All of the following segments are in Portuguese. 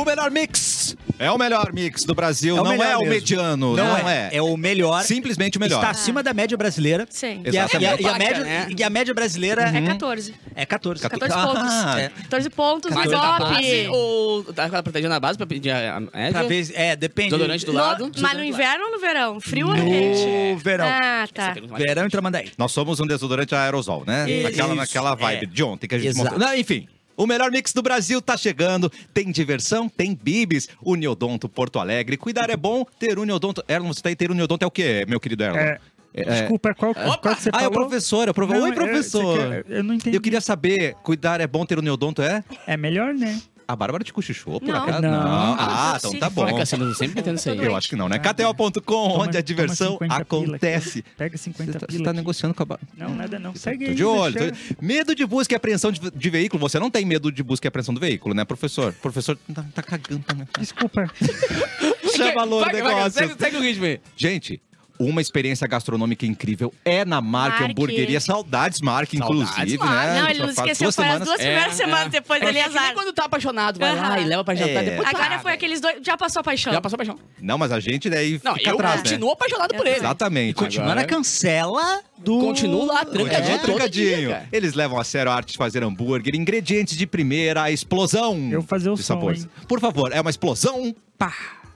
melhor mix. É o melhor mix do Brasil, É o não melhor é o mesmo. mediano. Não Não é. é. É o melhor. Simplesmente o melhor. Está acima da média brasileira. Sim. E a, Exatamente. e a média brasileira É 14. é 14. 14 pontos. Ah, É. 14 pontos no Mas é da top. base ou tá protegendo a base pra pedir a média? Pra vez, depende. Desodorante do lado. Mas no inverno ou no verão? Frio ou No quente? verão. Ah, tá. Verão e Tramandaí. Nós somos um desodorante aerosol, né? Isso. Naquela vibe É. de ontem que a gente Exato. mostrou. Não, enfim. O melhor mix do Brasil tá chegando. Tem diversão, tem bibis. Uniodonto Porto Alegre. Cuidar é bom, ter Uniodonto... Erlon, você tá aí, ter Uniodonto é o quê, meu querido Erlon? Desculpa, qual que você Ah, é falou? o professor. Não, Oi, professor. eu não entendi. Eu queria saber, cuidar é bom, ter Uniodonto é? É melhor, né? A Bárbara te cochichou, por Não. acaso? Não. Ah, então tá bom. Vai, Cassiano, sempre tentando isso aí. Eu acho que não, né? KTO.com, onde a diversão 50 pila acontece. aqui. Pega 50 Você pila tá aqui. negociando com a Bárbara. Não, nada não. Segue Tô aí. de olho. deixa- Medo de busca e apreensão de veículo. Você não tem medo de busca e apreensão do veículo, né, professor? O professor tá cagando também. Desculpa. Chama Alô Negócios. Segue o ritmo aí. Gente, uma experiência gastronômica incrível é na Mark Mark. Hamburgueria. Saudades, Mark, Saudades, inclusive, Mark. né? Não, ele não Já faz esqueceu. Foi as duas primeiras É, semanas depois dele, É que nem azar. quando tá apaixonado, vai lá Aham. e leva pra jantar É. depois. Agora foi aqueles dois. Já passou a paixão. Já passou a paixão. Não, mas a gente daí Não, fica eu atrás, continuo apaixonado por Eu ele. Exatamente. Continua Agora- na cancela do... Continuo lá, Continua trancadinho todo trancadinho. dia, cara. Eles levam a sério a arte de fazer hambúrguer, ingredientes de primeira, a explosão Eu vou fazer o de som, sabores. hein? Por favor, é uma explosão? Pá!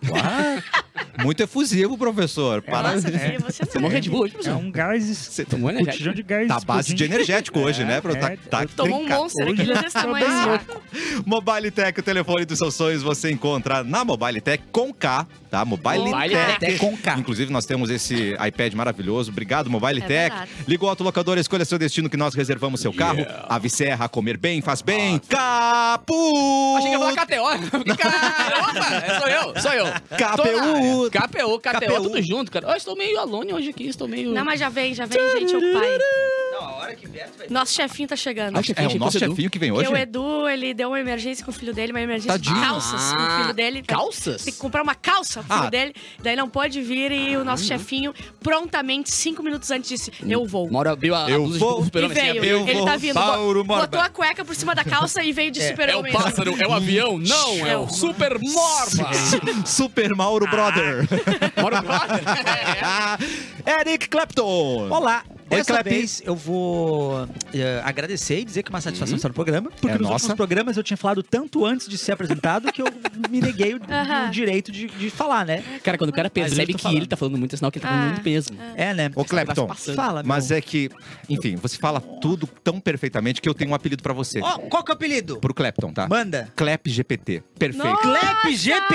Muito efusivo, professor. Para... Nossa, filho, você Você morreu de boa hoje, É professor? um gás... Você tomou energético? botijão de gás. tá à base de explodindo. energético hoje, né? Tomou um monstro aqui desse tamanho. Mobile Tech, o telefone dos seus sonhos, você encontra na Mobile Tech com K, tá? Mobile Mobile Tech. Tech com K. Inclusive, nós temos esse iPad maravilhoso. Obrigado, Mobile É Tech. verdade. Liga o autolocador, escolha seu destino que nós reservamos seu carro. Ave Serra, comer bem, faz bem. Capu! Achei que ia falar KTO. Caramba, sou eu. KPU. KPO, tudo junto, cara. Eu estou meio alone hoje aqui, estou meio... Não, mas já vem, gente, o pai. Não, a hora que vier, tu vai... Nosso chefinho tá chegando. Acho que É o achei nosso que fosse chefinho que vem Porque hoje? o Edu, ele deu uma emergência com o filho dele, uma emergência Tadinho. de calças com o filho dele. Calças? Tem que comprar uma calça pro filho Ah. dele. Daí não pôde vir e o nosso chefinho, prontamente, 5 minutos antes, disse: eu vou. Mauro abriu a Eu blusa vou. de E super-homem. veio. eu Ele vou, tá vindo. Mauro Morba. Botou a cueca por cima da calça e veio de É o super-homem. pássaro, é o avião? Não, é o Super Morba. Super Mauro Brother. Mauro Brother. Eric Clapton. Olá! Oi, Dessa Clapton. vez eu vou agradecer e dizer que é uma satisfação estar no programa, porque É nos nossa. últimos programas eu tinha falado tanto antes de ser apresentado que eu me neguei o direito de falar, né? Cara, quando o cara Mas percebe eu tô que falando. ele tá falando muito, é sinal que ele tá falando muito mesmo. É, né? Ô, Clapton, passando. Fala, mas é que, enfim, você fala tudo tão perfeitamente que eu tenho um apelido pra você. Ó, qual que é o apelido? Pro Clapton, tá? Manda. Clap GPT. Perfeito. Nossa! Clap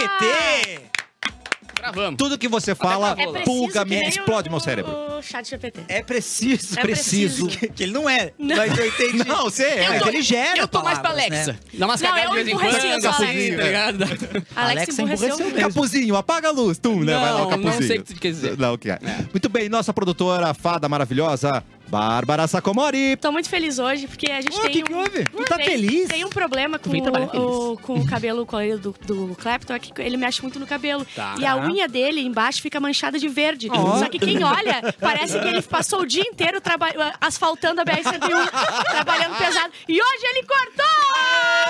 GPT! Gravamos. Tudo que você fala, É preciso pulga, que me nem explode o- meu cérebro. O chat GPT. É preciso. É preciso. Que ele não é. Não. Mas eu entendi. Não, você é. Mas ele gera Eu tô mais pra palavras, Alexa. né? Dá umas Não, cagadas eu de vez em emburreci quando. o Alexa. Assim, tá ligado? Alex Alexa emburreceu emburreceu mesmo. Capuzinho, apaga a luz. Tum, né? Vai lá o Não, capuzinho. não sei o que tu quer dizer. Não, o que é. Muito bem, nossa produtora, fada maravilhosa, Bárbara Sacomori. Tô muito feliz hoje, porque a gente Ô, tem que houve? Tu tá tem- feliz? Tem um problema com Vem trabalhar com o cabelo colorido do Clapton, é que ele mexe muito no cabelo. Tá. E a unha dele embaixo fica manchada de verde. Ó. Só que quem olha, parece que ele passou o dia inteiro asfaltando a BR-101, trabalhando pesado. E hoje ele cortou a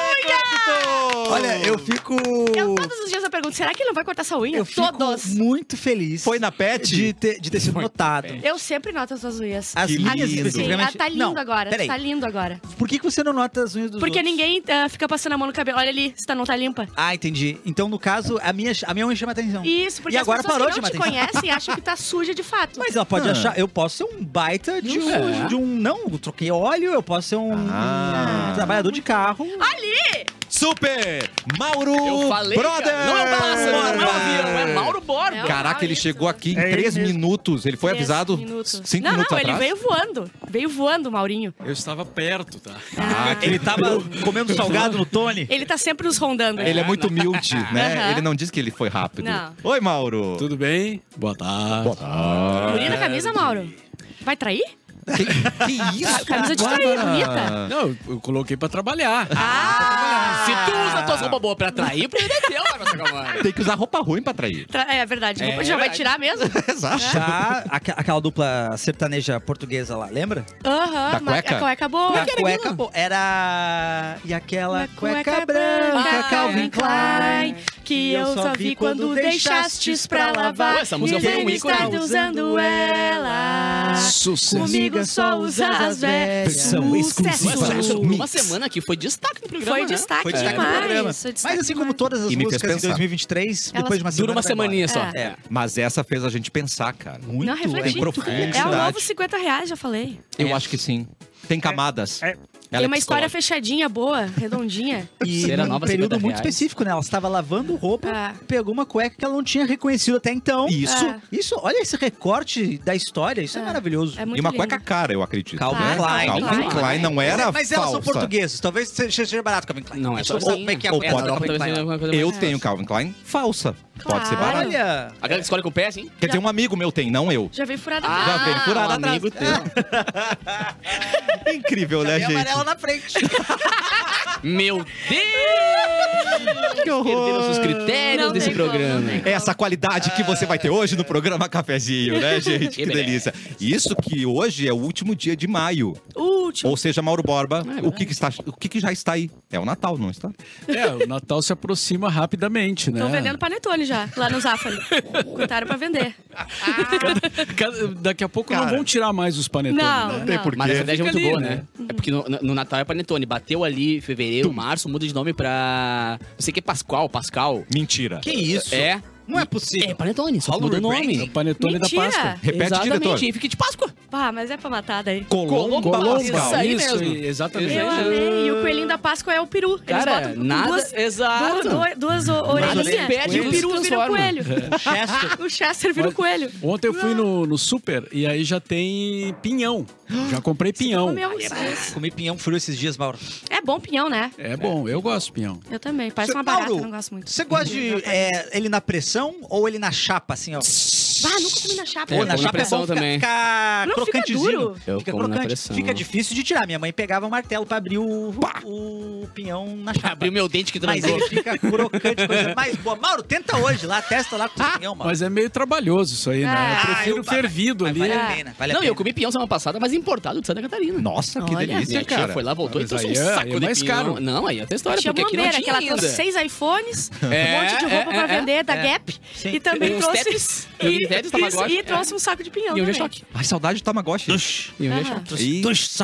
unha! Olha, eu fico... Todos os dias eu pergunto, será que ele não vai cortar essa unha? Eu fico Todos. muito feliz. Foi na pet? de ter sido notado. Eu sempre noto as suas unhas. As Que minhas, lindo. Sim, especificamente. tá lindo Não, agora. Peraí. Tá lindo agora. Por que você não nota as unhas dos Porque outros? ninguém fica passando a mão no cabelo. Olha ali, se não tá limpa. Ah, entendi. Então, no caso, a minha unha chama atenção. Isso, porque E as agora pessoas parou que de não te chamar atenção. conhecem acham que tá suja de fato. Mas ela pode Ah. achar... Eu posso ser um baita de um... É. De um não, eu troquei óleo. Eu posso ser um trabalhador de carro. Ali! Super Mauro Eu falei, Brother. cara. Não é um pássaro, não é um avião, é Mauro Borba. É o Caraca, ele Mauro, chegou aqui em É ele 3 mesmo. minutos. Ele foi 3 avisado minutos. 5 não, minutos não, atrás. ele veio voando. Veio voando, Maurinho. Eu estava perto, tá? Ele tava comendo salgado no Tony. Ele tá sempre nos rondando. Ele é muito humilde, né? Aham. Ele não disse que ele foi rápido. Não. Oi, Mauro. Tudo bem? Boa tarde. Bonita a camisa, Mauro. Vai trair? Que isso? Camisa de trair, bonita. Não, eu coloquei pra trabalhar. Ah! Se tu usa tuas roupas boas pra atrair, o problema é teu, pra se acalmar. Tem que usar roupa ruim pra atrair. É verdade. É Já vai verdade. tirar mesmo? Exato. Já aquela dupla sertaneja portuguesa lá, lembra? Aham. Da mas cueca? A cueca boa. A cueca, pô, era... E aquela Uma cueca branca, Calvin Klein, que eu só vi quando deixastes pra lavar. Ué, essa música e foi um deve ícone. estar usando ela. Sucesso. Comigo só usa as velhas. Versão exclusiva. Sucesso. Uma semana aqui foi destaque no programa, Foi né? destaque Foi destaque demais. no programa. Foi destaque Mas assim como demais. todas as E me fez músicas de pensar. 2023, Elas depois de uma semana Dura uma vai embora. semaninha só. É. Mas essa fez a gente pensar, cara. Muito, Não, refletir. Tem profundidade. É o novo R$50, já falei. Eu acho que sim. Tem camadas. É. Ela Tem é uma história psicológica. fechadinha, boa, redondinha. E Cera num nova, período R$50. muito específico, né? Ela estava lavando roupa, Ah. pegou uma cueca que ela não tinha reconhecido até então. Isso. Ah. Isso, olha esse recorte da história, isso é maravilhoso. É muito E uma lindo. cueca cara, eu acredito. Calvin né? Klein. Calvin Klein não era Mas elas são falsa. portugueses, talvez seja barato Calvin Klein. Não, é só Ou como é que é a ou peça pode- da Calvin talvez Klein? seja uma coisa Eu mais- tenho Calvin Klein falsa. Pode ser Claro. barato. Olha, A galera que escolhe com o pé, assim? Quer dizer, um amigo meu tem, não eu. Já veio furada Ah, Já veio furada um atrás. amigo teu. Incrível, né, tem gente? amarela na frente. Meu Deus! Que horror. Perderam os critérios Não desse tem como, programa. não tem como. Essa qualidade que você vai ter hoje no programa Cafezinho, né, gente? Que Que delícia. Isso que hoje é o último dia de maio. Último. Ou seja, Mauro Borba, É o que que já está aí? É o Natal, não está? É, o Natal se aproxima rapidamente, né? Estão vendendo panetone já, lá no Zafari. Contaram pra vender. Daqui a pouco Cara. não vão tirar mais os panetones, Não, né? Tem porquê. Mas a estratégia é Fica muito boa, ali, né? É porque no Natal é Panetone. Bateu ali fevereiro, março, muda de nome pra... Não sei o que, Pascal. Mentira. Que isso? É. Não é possível. É Panetone, só Rola muda o o rebranding. É o nome. panetone da Mentira. Páscoa. Repete, Exatamente, diretor. e fica de Páscoa. Pá, mas é pra matar daí. Colomba Colomba, Pascal. aí isso, mesmo. exatamente. Eu amei. E o coelhinho da Páscoa é o peru. Eles Cara, botam com nada... Exato. duas orelhinhas. pede, E o eles peru vira o transformam. coelho. Chester. O Chester vira o coelho. Ontem eu fui no super e aí já tem pinhão. Já comprei pinhão. Comeu isso. Comi pinhão frio esses dias, Mauro. É bom pinhão, né? É bom, eu gosto de pinhão. Eu também. Parece Cê- uma barata, Mauro, eu não gosto muito. Você gosta de ele na pressão ou ele na chapa, assim, ó? Ah, nunca comi na chapa. É, Pô, na como chapa pressão é bom também. ficar Não, fica crocantezinho. duro. Eu Fica como na crocante. pressão. Fica difícil de tirar. Minha mãe pegava o martelo pra abrir o pinhão na chapa. Abriu meu dente que Mas transou. ele fica crocante, coisa mais boa. Mauro, tenta hoje lá, testa lá com o pinhão, Mauro. Mas é meio trabalhoso isso aí, né? Ah, Eu prefiro eu- fervido Mas ali. vale a pena, vale a Não, pena. eu comi pinhão semana passada, mas importado de Santa Catarina. Nossa, que Olha. delícia, Minha tia cara. foi lá, voltou e Mas trouxe um aí é- saco aí é de mais pinhão. caro. Não, aí é outra história, Tinha porque aqui não bombeira, tinha que ela trouxe ainda. 6 iPhones, É, um monte de roupa pra vender da é. Gap. Sim. E também Uns trouxe. Tetris, e Tetris, Tamagotchi. E trouxe um saco de pinhão. E um também. G-Shock. Ai, saudade de Tamagotchi. E um Ah. G-Shock. E...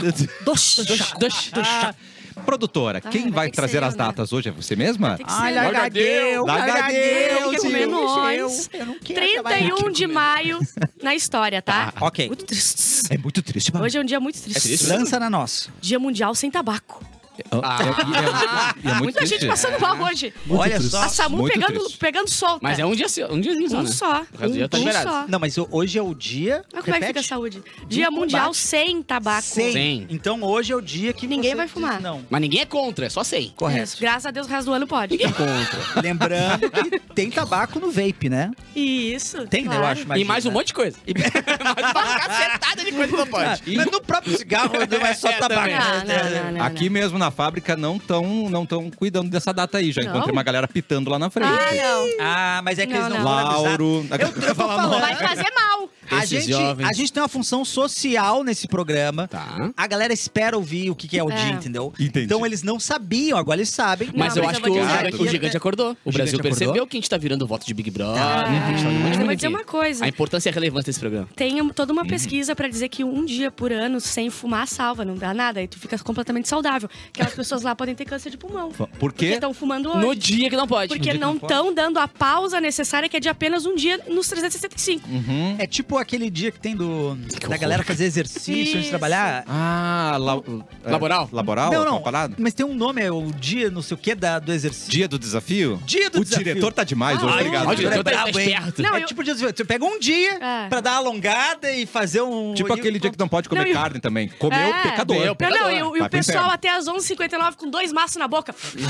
Dois. Produtora, Ah, quem vai vai ter que trazer ser as eu, né? datas hoje? É você mesma? Tem que ser. Ai, eu. largadeu, Largadeu, Quer comer tio. nós. Eu não quero 31 de maio na história, tá? Ok. Muito triste. É muito triste, mano. Hoje é um dia muito triste. triste? Lança na nossa. Dia Mundial sem tabaco. E é muito Muita gente triste. passando mal hoje. Olha só. A Samu Muito pegando, triste. pegando solta. Mas é um diazinho só, um né? só. O resto já tá Um liberado. só. Não, mas hoje é o dia. Olha como é que fica a repete? saúde. Dia Mundial combate. sem tabaco. Sem. Então hoje é o dia que Ninguém você vai fumar. diz Não. Mas ninguém é contra, é só sem. Correto. Isso. Graças a Deus, o resto do ano pode. Ninguém é contra. Lembrando que tem tabaco no vape, né? Isso. Tem, né? claro. Eu acho. E imagina. mais um monte de coisa. mais uma cacetada de coisa que não pode. Mas no próprio cigarro não é só É, tabaco. Não, não. Aqui mesmo na fábrica não tão cuidando dessa data aí. Já Não? encontrei uma galera pitando lá na frente. Ah, não. Ah, mas é que Não, eles não não. vão avisar. Lauro. Eu vou falar. Vai fazer mal. A Esses gente, jovens. a gente tem uma função social nesse programa. Tá. A galera espera ouvir o que é o É. dia, entendeu? Entendi. Então eles não sabiam, agora eles sabem. Mas Não, eu mas acho eu que vou o dizer gigante, aqui- o gigante acordou. O Brasil gigante percebeu acordou? que a gente tá virando voto de Big Brother. Ah, que a gente tá um monte de mas eu vou coisa dizer aqui. uma coisa. A importância e a relevância desse programa. Tem toda Uhum. uma pesquisa pra dizer que um dia por ano sem fumar salva, não dá nada. Aí tu fica completamente saudável. Aquelas pessoas lá podem ter câncer de pulmão. Por Porque quê? estão fumando hoje. No dia que não pode. Porque não estão dando a pausa necessária, que é de apenas um dia nos 365. É tipo aquele dia que tem da galera fazer exercício antes de Isso. trabalhar. Ah, Laboral? Laboral? Não, não. Uma parada? Mas tem um nome, é o dia não sei o que do exercício. Dia do desafio? Dia do O desafio. diretor tá demais hoje, Ai, obrigado. o diretor tá brabo, hein? esperto. Não, é eu- tipo o dia do desafio. Você pega um dia É. pra dar uma alongada e fazer um... Tipo aquele dia que não pode comer Não, e o- carne também. Comeu, É. pecador. Meu, Não, pecador. e o Vai pro pessoal inferno. até às 11h59 com 2 maços na boca.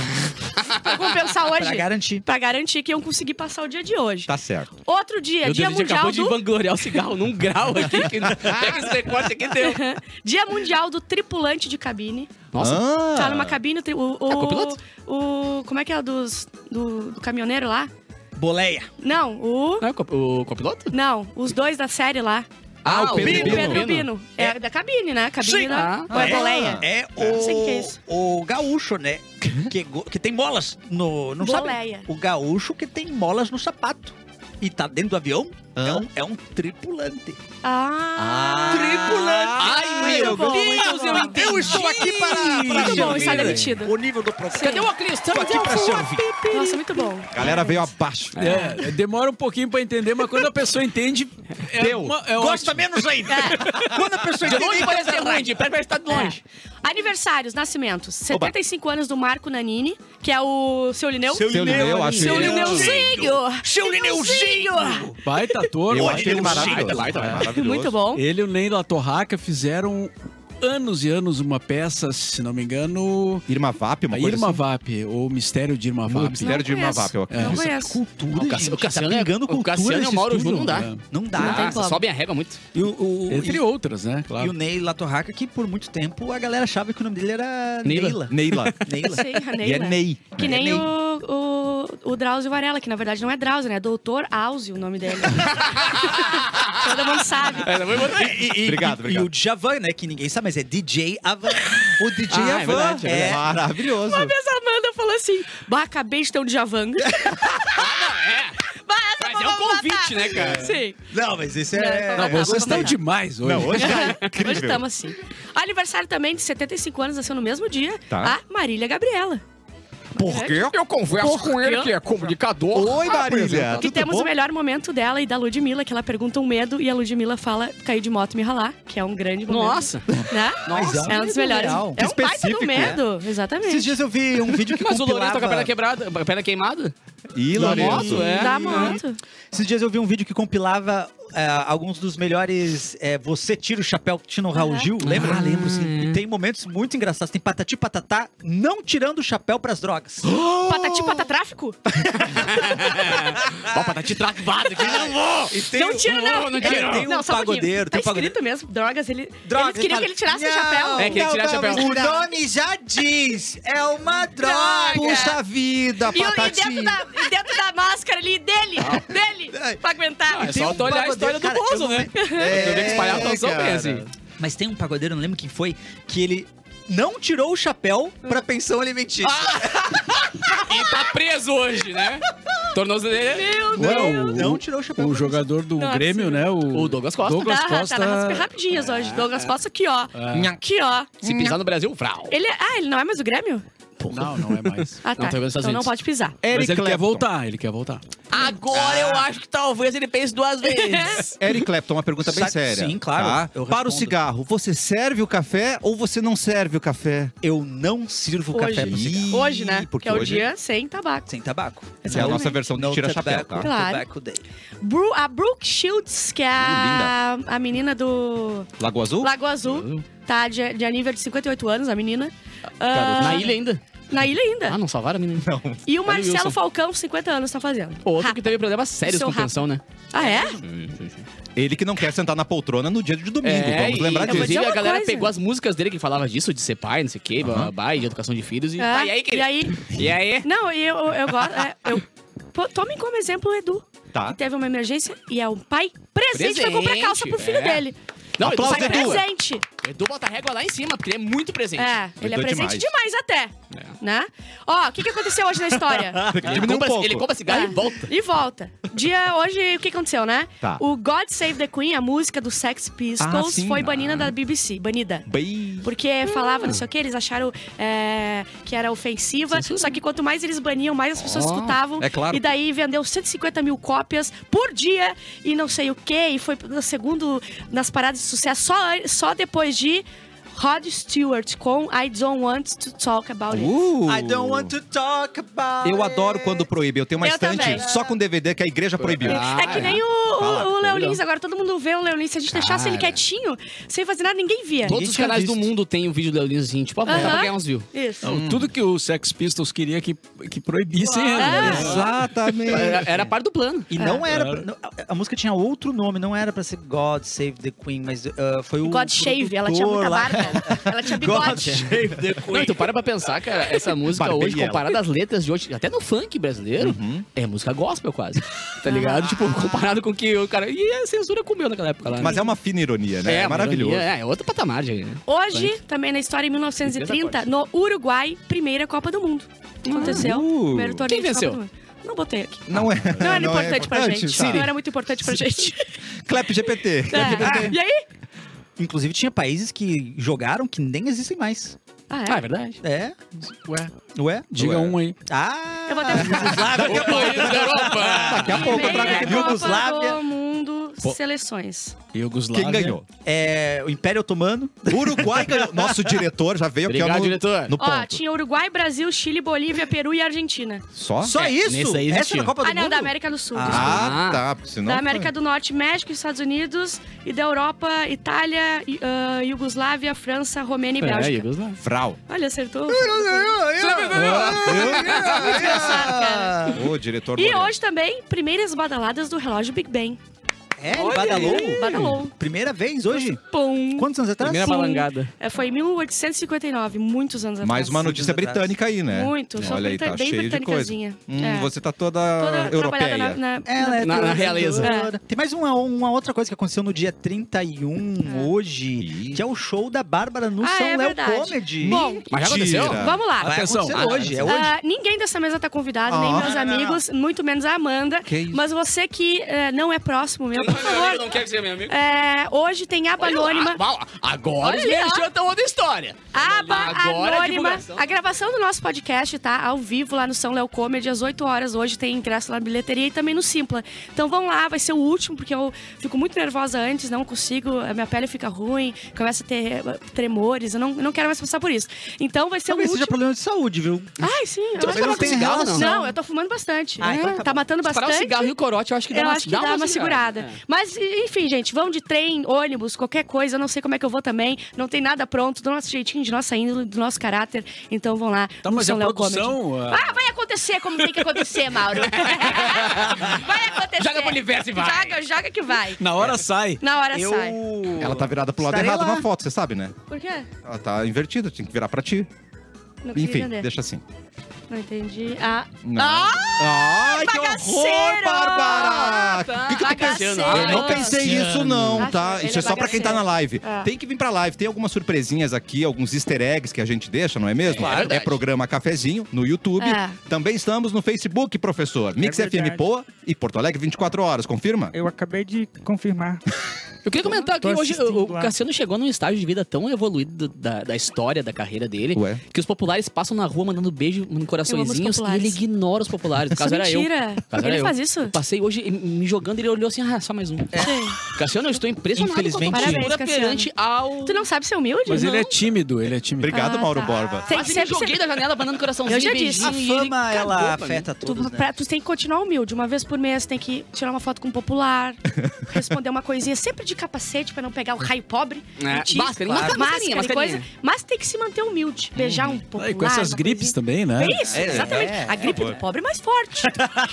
Pra compensar hoje. Pra garantir. Pra garantir que iam conseguir passar o dia de hoje. Tá certo. Outro dia, Meu Dia Deus, a gente Mundial acabou de do... vangloriar o cigarro num grau aqui. Que pega esse recorte aqui e deu. Dia Mundial do Tripulante de Cabine. Nossa. Tá numa cabine... copiloto? Como é que é do caminhoneiro lá? Boleia. Não, Não é o copiloto? Não, os dois da série lá. O Pedro Bino. É da cabine, né? Cabine Sim. da... Ah, Ou é boleia? É Não sei o que é isso. o gaúcho, né? Que tem molas no... Não Boleia. sabe? O gaúcho que tem molas no sapato. E tá dentro do avião, é um tripulante. Tripulante. Ai, meu bom, Deus, eu entendi. Eu estou aqui para Muito bom, servir está demitido. o nível do programa. Cadê o Oclis? Estou aqui para servir. Nossa, muito bom. A galera veio abaixo. Demora um pouquinho pra entender, mas quando a pessoa entende, Deu. Gosta menos ainda. Quando a pessoa De longe entende, parece ser ruim, de perto parece estar de longe. Aniversários, nascimentos. 75 anos do Marco Nanini, que é o seu Lineu. Seu Lineu, acho Seu ele. Lineuzinho. Seu Lineuzinho. baita ator. Eu baita achei ele ator. maravilhoso. Muito bom. Ele e o Ney La Torraca fizeram anos e anos uma peça, se não me engano, Irma Vap, uma a coisa Irma assim. Vap, ou o Mistério de Irma O Vap. Mistério de Irma Vap. Eu Não acredito. conheço. Cultura, O Cassiano, tá pingando o cultura Cassiano e o nesse Mauro estúdio. Júnior não dá. Não dá. Não tem como. Sobe a régua muito. E o, Entre outras, né? e Claro. o Ney La Torraca, que por muito tempo a galera achava que o nome dele era Neila. Neila. Neila. Sim, a E Neila. é Ney. Que É nem Ney. o Drauzio Varela, que na verdade não é Drauzio, né? É Doutor Áuzio o nome dele. Todo mundo sabe. Obrigado, E obrigado. o Djavan, né? Que ninguém sabe, mas é DJ Avan. O DJ Ah, é Avan. verdade, é verdade. Maravilhoso. Uma vez a Amanda falou assim: bah, acabei de ter um Djavan. Mas é um convite, né, cara? Sim. Não, mas esse Não, é... Não, vocês estão Vamos demais hoje. Não, hoje tá incrível. Hoje estamos assim. Aniversário também de 75 anos, nasceu no mesmo dia, Tá. a Marília Gabriela. Por quê? Eu converso Por com ele, quê? que é comunicador. Oi, Marília. Que Tudo temos bom? o melhor momento dela e da Ludmilla, que ela pergunta um medo e a Ludmilla fala cair de moto e me ralar, que é um grande momento. Nossa. Né? Mas é um É um dos medo melhores. real. É um baita do Específico, medo, exatamente. Esses dias eu vi um vídeo que Mas o Lourenço tá com a perna compilava... quebrada, a perna queimada? Ih, Da Lourenço. moto, é. Da moto. Esses dias eu vi um vídeo que compilava alguns dos melhores Você Tira o Chapéu, Tino Raul Gil, lembra? Ah, lembro, sim. E tem momentos muito engraçados. Tem Patati Patatá não tirando o chapéu pras drogas. Patati patatráfico? Ó, patati travado aqui. Não vou! E tem Não tira, não. não tira. Tem um Não, só pouquinho. pagodeiro, Tá tem um pagodeiro. escrito mesmo, drogas. Eles Drogas, queriam fala, que ele tirasse o "Não, chapéu. É, que ele tirasse o chapéu." O nome já diz, é uma droga. Puxa vida, E Patati. dentro da máscara ali, dele, pra aguentar. É Tem só um tu olhar a história do pagodeiro, cara, Bozo, eu não- né? Tu vê que espalhar a canção bem cara. assim. Mas tem um pagodeiro, não lembro quem foi, que ele não tirou o chapéu pra pensão alimentícia. E tá preso hoje, né? Tornozeleira. Não tirou o chapéu. O jogador do Não é Grêmio, possível. né? O Douglas Costa. Douglas Tá Costa. nas super rapidinhas hoje. Douglas Costa aqui, ó. Aqui, ó. Se pisar no Brasil, vral. Ele não é mais do Grêmio? Não, não é mais. Ah, tá. Não, tá jogando nos Estados Então não Unidos. pode pisar. Mas ele Clapton. quer voltar, ele quer voltar. Agora eu acho que talvez ele pense duas vezes. Eric Clapton, uma pergunta bem Sa- séria. sim, claro, Tá? eu Para o respondo. cigarro, você serve o café ou você não serve o café? Eu não sirvo Hoje. café pro cigarro. Hoje, né? Porque Que é o hoje- dia sem tabaco. Sem tabaco. Que é a nossa versão de No tira chapéu, tobacco, tá? Claro. tobacco day. A Brooke Shields, que é a menina do Lagoa Azul? Lagoa Azul, tá de aniversário de 58 anos, a menina. Ah, Na ilha ainda. Na ilha ainda. Ah, não salvaram a menina? Não. E o Olha o Marcelo Wilson. Falcão, 50 anos, tá fazendo. Outro que teve problemas sérios Seu com pensão, né? Ah, é? Ele que não quer sentar na poltrona no dia de domingo, vamos lembrar eu vou disso. dizer Inclusive, uma a galera coisa. pegou as músicas dele que falava disso, de ser pai, não sei o quê, babá, e de educação de filhos. E, É, tá, e aí, querido? E aí? Não, e eu gosto. Tomem como exemplo o Edu. Tá. Que teve uma emergência e é um pai presente pra comprar calça pro filho é. dele. Não, Edu, Aplausos, Pai Edu. presente. Edu bota a régua lá em cima, porque ele é muito presente. É, ele é Edu é presente demais. demais até. Né? Ó, o que aconteceu hoje na história? Ele compra cigarro e volta. E volta. Hoje, o que aconteceu, né? Tá. O God Save the Queen, a música do Sex Pistols, Ah, sim. foi banida da BBC. Banida. Bem... Porque falava não sei o que, eles acharam que era ofensiva. Censura. Só que quanto mais eles baniam, mais as pessoas escutavam. é claro. E daí vendeu 150 mil cópias por dia e não sei o que. E foi no segundo nas paradas de sucesso só depois de Rod Stewart com I Don't Want to Talk About It. I don't want to talk about Eu it. adoro quando proíbe. Eu tenho uma Eu estante também. só com DVD que a igreja proibiu. É que nem o o Léo Lins, agora todo mundo vê o Léo Lins. Se a gente deixasse ele quietinho, sem fazer nada, ninguém via. Todos os canais do mundo tem um vídeo do Léo Lins assim, tipo, pra ganhar uns views. Isso. Tudo que o Sex Pistols queria que proibissem ele. né? Exatamente. Era parte do plano. E não era. A música tinha outro nome, não era pra ser God Save the Queen, mas foi o. God Shave, ela tinha muita lá. barba. Ela tinha God bigode. Shave the Queen. Não, então para pra pensar, cara, essa música Barbei hoje, ela. comparada às letras de hoje, até no funk brasileiro, é música gospel quase. Tá ligado? Tipo, comparado com o que o cara... E a censura comeu naquela época lá. né? Mas é uma fina ironia, né? É uma maravilhoso. ironia, é outro patamar, gente. Hoje, também na história, em 1930, no Uruguai, primeira Copa do Mundo. Aconteceu. Primeiro torneio Quem de Copa venceu? do Mundo. Não botei aqui. Não é. Não era importante pra gente. Tá. Não era muito importante pra gente. Clap GPT. É. E aí? Inclusive, tinha países que jogaram que nem existem mais. Ah, Ah, é é? verdade. É? Ué? Diga Ué. um aí. Eu vou até... O país da Europa! Daqui a pouco eu trago Primeira aqui. Copa Yugoslávia. do Mundo, seleções. Iugoslávia. Quem ganhou? O Império Otomano. Uruguai ganhou. Nosso diretor já veio aqui Obrigado, no, diretor. no Ó, ponto. tinha Uruguai, Brasil, Chile, Bolívia, Peru e Argentina. Só? Só isso? nesse aí Essa existia. era a Copa do Ah, não, Mundo? da América do Sul. desculpa. Ah, tá. porque Senão Da América do Norte, México, Estados Unidos. E da Europa, Itália, Iugoslávia, França, Romênia e Bélgica. Yugoslávia. Frau. Olha, acertou. Muito engraçado, cara. Ô, diretor E Moreno. hoje também, primeiras badaladas do relógio Big Ben. É, ele badalou? Badalou. Primeira vez hoje? Pum. Quantos anos atrás? Primeira Sim. balangada. Foi em 1859, muitos anos atrás. Mais uma notícia anos atrás. britânica aí, né? Muito, sou Olha aí, tá bem cheio de coisa. britânicazinha. É. Você tá toda, Toda europeia. trabalhada na Ela é Na realeza. torcedora. Tem mais uma outra coisa que aconteceu no dia 31, hoje, Ih. que é o show da Bárbara no Ah, São é Léo verdade. Comedy. Bom, Mas já aconteceu? Mentira. vamos lá. Vai Atenção. acontecer hoje, é hoje. Ninguém dessa mesa tá convidado, nem Ah. meus amigos, muito menos a Amanda. Que isso? Mas você que não é próximo meu, por favor. Não quer ser meu amigo. Hoje tem aba anônima. Agora os Olha lá. mexeu até outra história. Aba Agora a anônima. divulgação. A gravação do nosso podcast tá ao vivo lá no São Léo Comedy, às 8 horas. Hoje tem ingresso lá na bilheteria e também no Simpla. Então vão lá, vai ser o último, porque eu fico muito nervosa antes, não consigo, a minha pele fica ruim, começa a ter tremores, eu não quero mais passar por isso. Então vai ser Talvez o seja último. problema de saúde, viu? Ai, sim. eu Talvez acho não que- tenha relação. Não, eu tô fumando bastante. Ah, então tá Tá bom. matando Parar o bastante. cigarro e o corote, eu acho que dá Eu uma acho que dá uma segurada. É. Mas, enfim, gente, vão de trem, ônibus, qualquer coisa. Eu não sei como é que eu vou também. Não tem nada pronto, do nosso jeitinho, de nossa índole, do nosso caráter. Então vão lá. Tá, no mas São a Léo produção... Comedy. Vai acontecer como tem que acontecer, Mauro. Vai acontecer. Joga pro universo e vai. Joga que vai. Na hora sai. Na hora Eu... sai. Ela tá virada pro lado Estarei errado lá. na foto, você sabe, né? Por quê? Ela tá invertida, tem que virar pra ti. Não consegui Enfim, entender. deixa assim. Não entendi. Ah. Não. Ah! Ai, que bagaceiro! horror, Bárbara! Tá. O que tu tá Bagaceiro. pensando? Eu não pensei nisso, não, Acho tá? que ele Isso é é só pra quem tá na live. Ah. Tem que vir pra live. Tem algumas surpresinhas aqui, alguns easter eggs que a gente deixa, não é mesmo? É verdade. programa Cafezinho no YouTube. É. Também estamos no Facebook, professor. Mix FM verdade. Poa e Porto Alegre 24 horas. Confirma? Eu acabei de confirmar. Eu queria comentar que Tô hoje assistindo o lá. Cassiano chegou num estágio de vida tão evoluído da história, da carreira dele, Ué. que os populares passam na rua mandando beijo no coraçõezinhos e populares. ele ignora os populares. No caso era eu. Mentira. No caso Ele era eu. faz isso? Eu passei hoje me jogando e ele olhou assim, só mais um. Sim. Cassiano, eu estou impressionado Infelizmente. com a Parabéns, postura Cassiano. perante ao... Tu não sabe ser humilde? Mas ele é Não. tímido, ele é tímido. Obrigado, Ah, Mauro tá. Borba. Tem Quase que me sempre joguei ser... da janela mandando coraçãozinho Eu já e disse. beijinho, A e ele fama, cagou ela pra mim. afeta todos, né? Tu tem que continuar humilde. Uma vez por mês tem que tirar uma foto com um popular, responder uma coisinha sempre de capacete pra não pegar o raio pobre. É, em ti. máscara, Claro. mascarinha, e mascarinha. coisa. Mas tem que se manter humilde. Beijar um popular. Ah, e com essas uma gripes coisinha. também, né? Isso, exatamente. A gripe do pobre é mais forte.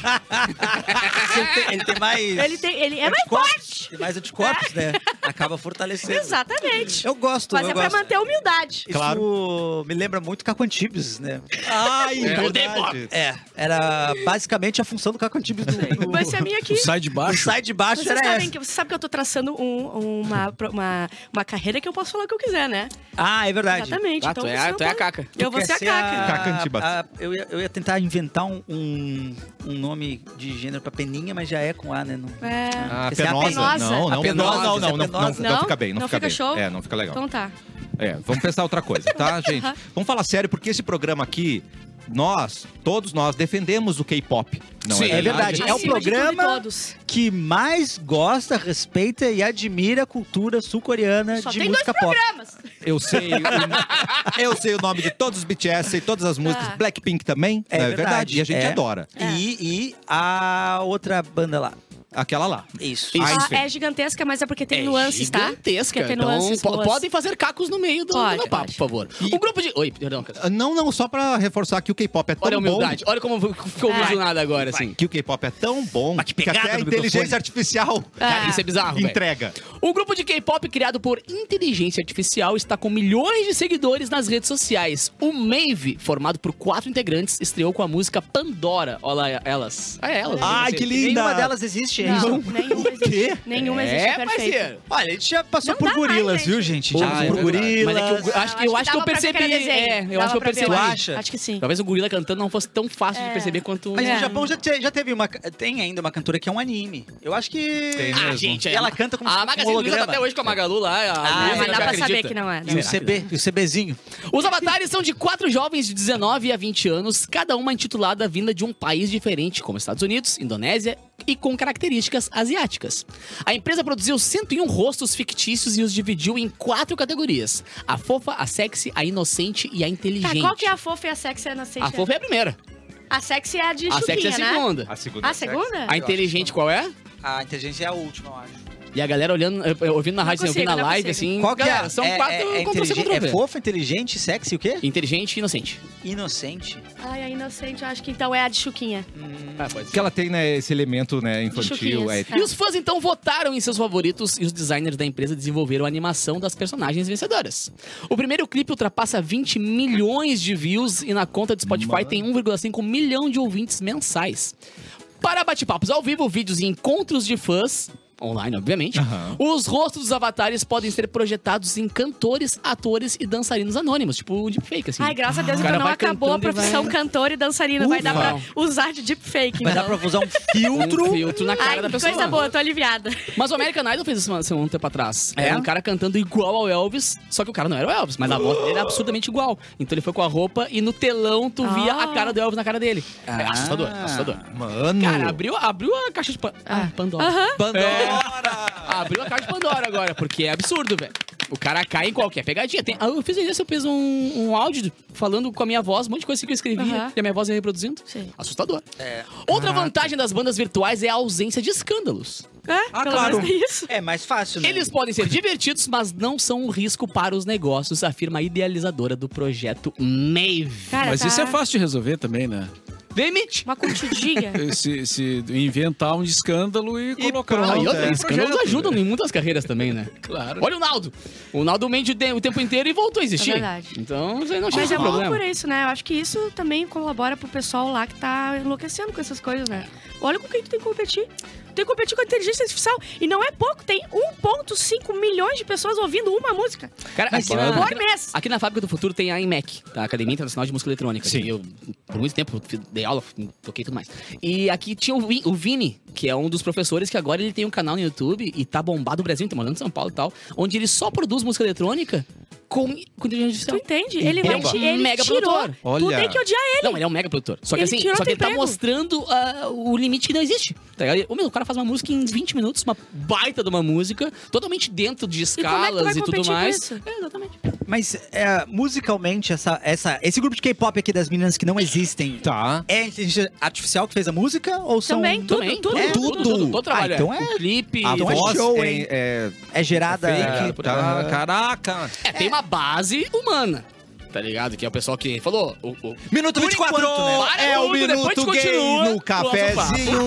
Ele tem mais... Ele é mais anticorpos, forte. Tem mais anticorpos, né? Acaba fortalecendo. Exatamente. Eu gosto, Mas eu é pra gosto. manter a humildade. Isso me lembra muito Caco Antibes, né? Ai, verdade. Era basicamente a função do Caco Antibes do... Vai ser a minha aqui. O sai de O baixo. sai de baixo Vocês era sabem essa. que, você sabe que eu tô traçando uma carreira que eu posso falar o que eu quiser, né? Ah, é verdade. Exatamente. Ah, então tu é você não a pode- caca. Eu vou Quer ser a ser caca. Caca Antibas. eu ia tentar inventar um nome de gênero pra peninha, mas já é com A, né? Não... É. Ah, Quer ser a penosa. penosa. Não, não, A penosa, não, não, a não, penosa. não fica bem, não, Não fica fica bem. show? É, não fica legal. Então tá. É, vamos pensar outra coisa, tá, gente? Aham. Vamos falar sério, porque esse programa aqui, todos nós, defendemos o K-pop. Não Sim, É verdade. É o Acima de tudo e programa todos. que mais gosta, respeita e admira a cultura sul-coreana Só de tem música dois pop. programas. Eu sei, eu sei o nome de todos os BTS, sei todas as músicas, Ah. Blackpink também, É não é verdade? verdade, E a gente é. adora. E a outra banda lá. Aquela lá. Isso. Isso. É gigantesca, mas é porque tem nuances, tá? Gigantesca. Porque tem Então, nuances boas. podem fazer cacos no meio do meu papo, por favor. Um grupo de... Oi, perdão, cara. Não, só pra reforçar que o K-pop é tão Olha a bom. humildade. Olha como ficou Vai. do nada agora, assim. Que o K-pop é tão bom Mas que que pegada até a no inteligência microfone. artificial Cara, isso é bizarro, velho. entrega. Um grupo de K-pop criado por inteligência artificial está com milhões de seguidores nas redes sociais. O Mave, formado por 4 integrantes, estreou com a música Pandora. Olha elas. É elas. Ai, que linda! Nenhuma delas existe. Não, nenhuma existe. quê? Nenhuma existe perfeita. parceiro. Olha, a gente já passou Não por dá mais, gorilas, gente. viu, gente? Pô, Já passou por gorilas. Mas é que eu acho que eu dava pra ver que era percebi. desenho. Eu acho que eu Dava pra ver, percebi. Tu eu acha? Acho que sim. Talvez o gorila cantando não fosse tão fácil de perceber quanto. Mas É. no Japão já teve uma... Tem ainda uma cantora que é um anime. Eu acho que... Tem Ah, mesmo. gente, E ela canta como a se fosse um Magazine Luiza tá holograma. até hoje com a Magalu lá. Mas dá pra saber que não é. E o CB, e o CBzinho. Os avatares são de 4 jovens de 19 a 20 anos, cada uma intitulada vinda de um país diferente, como Estados Unidos, Indonésia e com características asiáticas. A empresa produziu 101 rostos fictícios e os dividiu em 4 categorias: a fofa, a sexy, a inocente e a Tá, inteligente. qual que é a fofa e a sexy? Eu não sei. A fofa é a primeira, A sexy é a de a sexy é a Chuquinha, né? segunda. A segunda. A segunda? A inteligente qual é? A inteligência é a última, eu acho. E a galera olhando, ouvindo na rádio, consigo, ouvindo na não live, consigo. assim. Qual que galera, é? são 4 contra C, inteligente, contra é V. fofa, inteligente, sexy, o quê? Inteligente e inocente. Inocente. Ai, a inocente, eu acho que então é a de Chuquinha. Ah, pode Que ela tem, né, esse elemento, né, infantil. Chuquinhas. É. E os fãs então votaram em seus favoritos e os designers da empresa desenvolveram a animação das personagens vencedoras. O primeiro clipe ultrapassa 20 milhões de views e na conta do Spotify tem 1,5 milhão de ouvintes mensais. Para bate-papos ao vivo, vídeos e encontros de fãs, online obviamente, os rostos dos avatares podem ser projetados em cantores, atores e dançarinos anônimos, tipo o deepfake, assim. Ai, graças a Deus, O então cara não vai acabou a cantando e profissão vai- cantor e dançarino. Vai dar pra Não. usar de deepfake. Vai então. dar pra usar um filtro. Um filtro na cara Ai, da pessoa. coisa boa, tô aliviada. Mas o American Idol fez isso um tempo atrás. É? Era um cara cantando igual ao Elvis, só que o cara não era o Elvis, mas a voz dele era absurdamente igual. Então ele foi com a roupa e no telão tu via a cara do Elvis na cara dele. É Ah. assustador, assustador. Mano. Cara, abriu a caixa de Pandora. Pandora! Abriu a caixa de Pandora agora, porque é absurdo, velho. O cara cai em qualquer pegadinha. Eu fiz isso, eu fiz um áudio falando com a minha voz, um monte de coisa que eu escrevia e a minha voz ia reproduzindo. Sim. Assustador. Outra vantagem das bandas virtuais é a ausência de escândalos. É, pelo claro. menos tem isso. É mais fácil, né? Eles podem ser divertidos, mas não são um risco para os negócios, afirma a idealizadora do projeto Mave. Cara, Mas tá isso é fácil de resolver também, né? Demite! Uma curtidinha. Se inventar um escândalo e colocar. pronto. Ah, e outra, é. escândalos Projeto, ajudam em muitas carreiras também, né? Claro. Olha o Naldo. O Naldo mente o tempo inteiro e voltou a existir. É verdade. Então, isso aí não Mas chega é de bom problema. por isso, né? Eu acho que isso também colabora pro pessoal lá que tá enlouquecendo com essas coisas, né? Olha com quem tu tem que competir. Tem que competir com a inteligência artificial. E não é pouco, tem 1,5 milhões de pessoas ouvindo uma música. Cara, Mas por mês. Aqui na Fábrica do Futuro tem a IMEC, tá? Academia Internacional de Música Eletrônica. Sim. Que eu, por muito tempo, dei aula, toquei tudo mais. E aqui tinha o Vini, que é um dos professores que agora ele tem um canal no YouTube e tá bombado no Brasil, tá morando em São Paulo e tal, onde ele só produz música eletrônica com inteligência Tu artificial. entende? Ele Ele vai é te... um Ele mega tirou. produtor. Tu Olha. tem que odiar ele. Não, ele é um mega produtor. Só que Ele assim, tirou só que teu ele tá emprego. mostrando o limite que não existe. Tá ligado? O cara faz uma música em 20 minutos, uma baita de uma música, totalmente dentro de E como é que tu vai escalas e tudo competir com mais. isso? É, exatamente. Mas musicalmente, esse grupo de K-pop aqui das meninas que não existem, Tá. é a inteligência artificial que fez a música? Ou são... Também, tudo, Também, tudo. É? tudo. Todo trabalho. então é- O clipe. A Então é voz show, é, hein? é É gerada... fake. por Tá. aí. Caraca. Tem uma base humana. Tá ligado? Que é o pessoal que falou. Minuto 24 enquanto, né? Para é o tudo, depois Minuto Gay continua no o nosso cafezinho.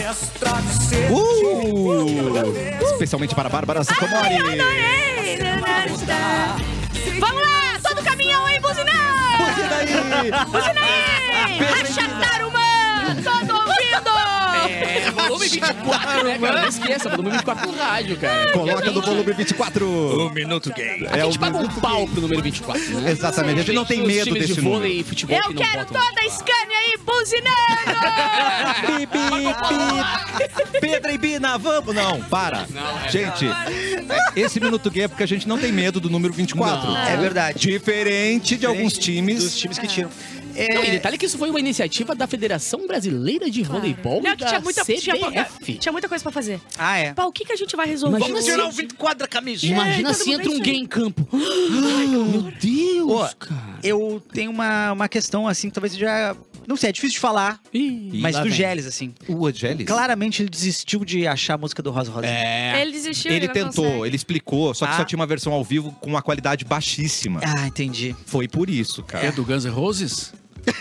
Especialmente para Bárbara Sacomori. Ei, vamos lá, todo caminhão aí, buzinar! Buzina aí. Buzina aí! Racha humano, todo ouvindo! É, volume 24, né, cara? Não esqueça, volume 24 no rádio, cara. Coloca no volume 24. Minuto gay. A gente paga um pau pro número 24, né? Exatamente, a gente não tem Os medo times desse de número. vôlei e futebol Eu que não quero botam. toda a Scania aí buzinando! Bi, bi, bi. Pedro e Bina, vamos? Não, para. Gente, esse Minuto Gay é porque a gente não tem medo do número 24. Não. É verdade. Diferente de alguns times. Dos times que tiram. Não, e detalhe que isso foi uma iniciativa da Federação Brasileira de Voleibol Não, e que da tinha muita, CBF. tinha muita coisa pra fazer. Ah, é. Pá, o que a gente vai resolver? Imagina hoje? se tirar o 24 da camisa. Imagina todo se mundo entra um isso gay aí. em campo. Ai, meu Deus, Pô, cara. eu tenho uma questão assim, talvez já Não sei, é difícil de falar, mas lá do vem. Gélis, assim. O Geles? Claramente ele desistiu de achar a música do Rosa Rosa. Ele desistiu. Ele não tentou, consegue. ele explicou, só que Ah. só tinha uma versão ao vivo com uma qualidade baixíssima. Ah, entendi. Foi por isso, cara. É do Guns N' Roses?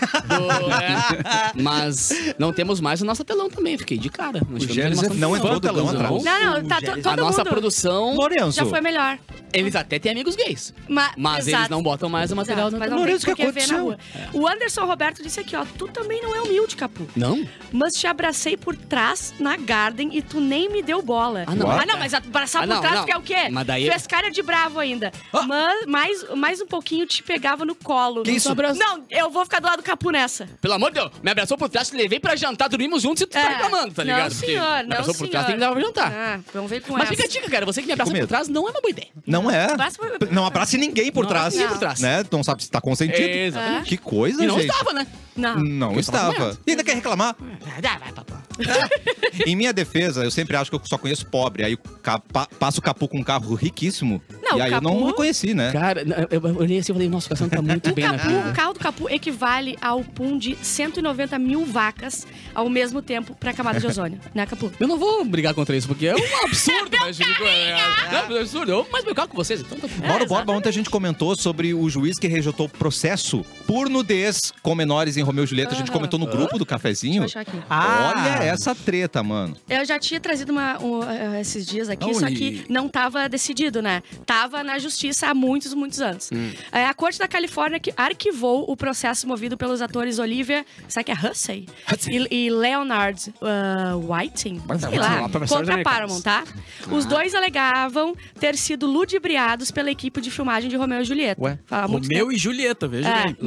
Mas não temos mais o nosso telão também, fiquei de cara. Nós tivemos Gélis animação não de entrou fã, do telão Guns N' atrás. Roses. Não, tá Gélis. todo A nossa mundo. produção, Lourenço. Já foi melhor. eles até têm amigos gays. Mas Exato. eles não botam mais o material Exato, no mas não Lourenço, tem o que por que ver na rua. aconteceu? O Anderson Roberto disse aqui, ó, tu também não é humilde, Capu. Não? Mas te abracei por trás na Garden e tu nem me deu bola. Ah, não. Mas abraçar Ah, por não, trás não. tu quer o quê? Mas daí- Fez cara de bravo ainda. Mas mais um pouquinho te pegava no colo. Que isso? Não, eu vou ficar do lado do Capu nessa. Pelo amor de Deus, me abraçou por trás, te levei pra jantar, dormimos juntos e tu tá reclamando, tá ligado? Não, senhor, me não, abraçou por trás, tem que levar pra jantar. Ah, vamos ver com Mas essa. fica a dica, cara, você que me abraça Com por medo. trás não é uma boa ideia. Não é. Abraça por- Não abrace ninguém por Não trás. abrace ninguém por trás. Né? Não sabe se tá consentido. Exatamente. Que coisa, E não gente. estava, né? Não. Não Porque eu tava estava. comendo. E ainda quer reclamar? Vai, papai. Em minha defesa, eu sempre acho que eu só conheço pobre. Aí passo o Capu com um carro riquíssimo. Não, e aí o eu não Capu- reconheci, né? Cara, eu olhei assim e falei, nossa, o Cassiano tá muito bem na vida. O carro do Capu equivale ao pum de 190 mil vacas ao mesmo tempo pra camada de ozônio, né, Capu? Eu não vou brigar contra isso, porque é um absurdo, mas é um absurdo. Eu mais meu carro com vocês, então tá bom. Mauro Borba, ontem a gente comentou sobre o juiz que rejeitou o processo por nudez com menores em Romeu e Julieta. A gente comentou no grupo do cafezinho. Deixa eu achar aqui. Olha essa treta, mano. Eu já tinha trazido esses dias aqui, Não, só e- que não tava decidido, né? Tava na justiça há muitos anos. A Corte da Califórnia que arquivou o processo movido pelos atores Olivia, será que é Hussey? E Leonard Whiting, sei lá, contra a Paramount, tá? Os dois alegavam ter sido ludibriados pela equipe de filmagem de Romeu e Julieta. Ué? Há muito Romeu tempo. e Julieta, veja É, bem.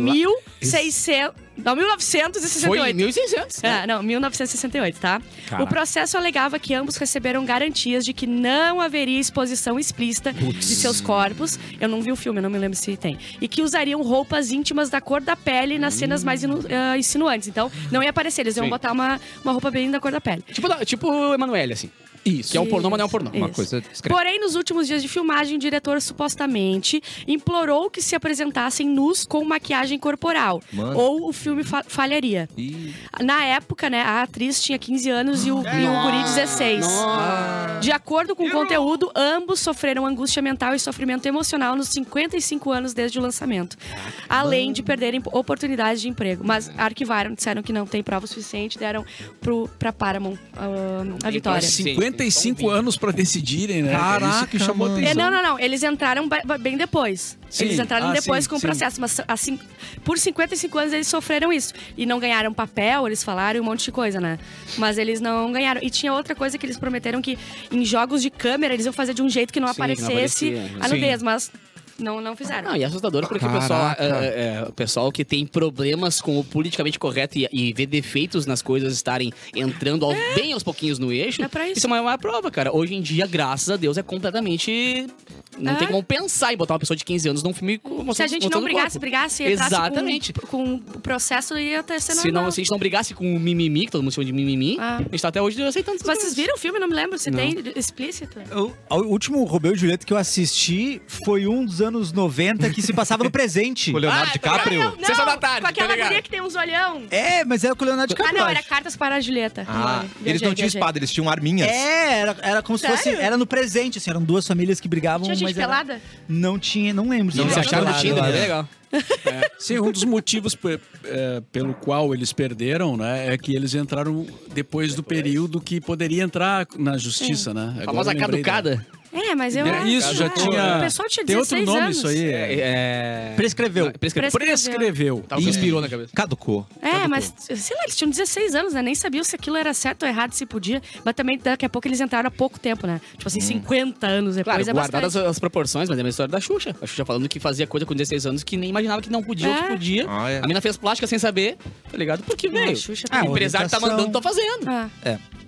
1968. Foi em 1600. né? É, não, 1968, tá? Caraca. O processo alegava que ambos receberam garantias de que não haveria exposição explícita de seus corpos. Eu não vi o filme, eu não me lembro se tem. E que usariam roupas íntimas da cor da pele nas cenas mais insinuantes. Então, não ia aparecer, eles iam Sim. botar uma roupa bem da cor da pele. Tipo o Emanuele, assim. Isso. Que é um pornô, mas não é um pornô. Isso. Uma coisa discreta. Porém, nos últimos dias de filmagem, o diretor supostamente implorou que se apresentassem nus com maquiagem corporal. Mano. Ou o filme falharia. Ih, Na época, né, a atriz tinha 15 anos e o guri 16. De acordo com o conteúdo, ambos sofreram angústia mental e sofrimento emocional nos 55 anos desde o lançamento. Além de perderem oportunidades de emprego. Mas arquivaram, disseram que não tem prova suficiente, deram pra Paramount a vitória. 55 anos pra decidirem, né? Caraca, Isso que chamou mano. atenção. Não. Eles entraram bem depois. Sim. Eles entraram depois sim, com o sim. processo. Mas assim, por 55 anos eles sofreram isso. E não ganharam papel, eles falaram um monte de coisa, né? Mas eles não ganharam. E tinha outra coisa que eles prometeram que em jogos de câmera eles iam fazer de um jeito que não Sim, que não aparecesse aparecia. a nudez. Mas não fizeram. Não, e é assustador porque o pessoal que tem problemas com o politicamente correto e vê defeitos nas coisas estarem entrando bem aos pouquinhos no eixo. É pra isso. é uma prova, cara. Hoje em dia, graças a Deus, é completamente. Não tem como pensar em botar uma pessoa de 15 anos num filme Se a gente não brigasse e entrasse Exatamente. com o processo, ia ter ser Se normal. a gente não brigasse com o mimimi, que todo mundo chama de mimimi, Ah. a gente tá até hoje aceitando essas Mas vocês coisas. viram o filme? Não me lembro se tem explícito. O último Romeu e Julieta que eu assisti foi um dos anos 90 que se passava no presente. o Leonardo DiCaprio? Não, Sessão da tarde, com aquela tá ligado? guria que tem uns olhão. É, mas era com o Leonardo Ah, DiCaprio. não, eu era acho. Cartas para a Julieta. Ah, eles Viajei. não tinham espada, eles tinham arminhas. Era como se Sério? fosse. Era no presente, assim, eram duas famílias que brigavam. Tinha gente mas era- pelada? Não tinha, não lembro. Não, se se era acharam no pelado, Tinder, eu é acho. legal. Sim, um dos motivos pelo qual eles perderam, né, é que eles entraram depois do período que poderia entrar na justiça, né? A Agora famosa eu lembrei caducada. É, mas eu... Isso, já tinha... O pessoal tinha 16 Tem outro nome anos. isso aí. Prescreveu. Prescreveu. Tava com espirou na cabeça. Caducou. É, mas, sei lá, eles tinham 16 anos, né? Nem sabiam se aquilo era certo ou errado, se podia. Mas também, daqui a pouco, eles entraram há pouco tempo, né? Tipo assim, 50 anos depois Claro, é guardadas bastante. as proporções, mas é a mesma história da Xuxa. A Xuxa falando que fazia coisa com 16 anos que nem imaginava que não podia ou que podia. Ah, é. A mina fez plástica sem saber, tá ligado? Porque, Ah, velho, Xuxa Ah, o empresário tá orientação. mandando, tô fazendo. Ah.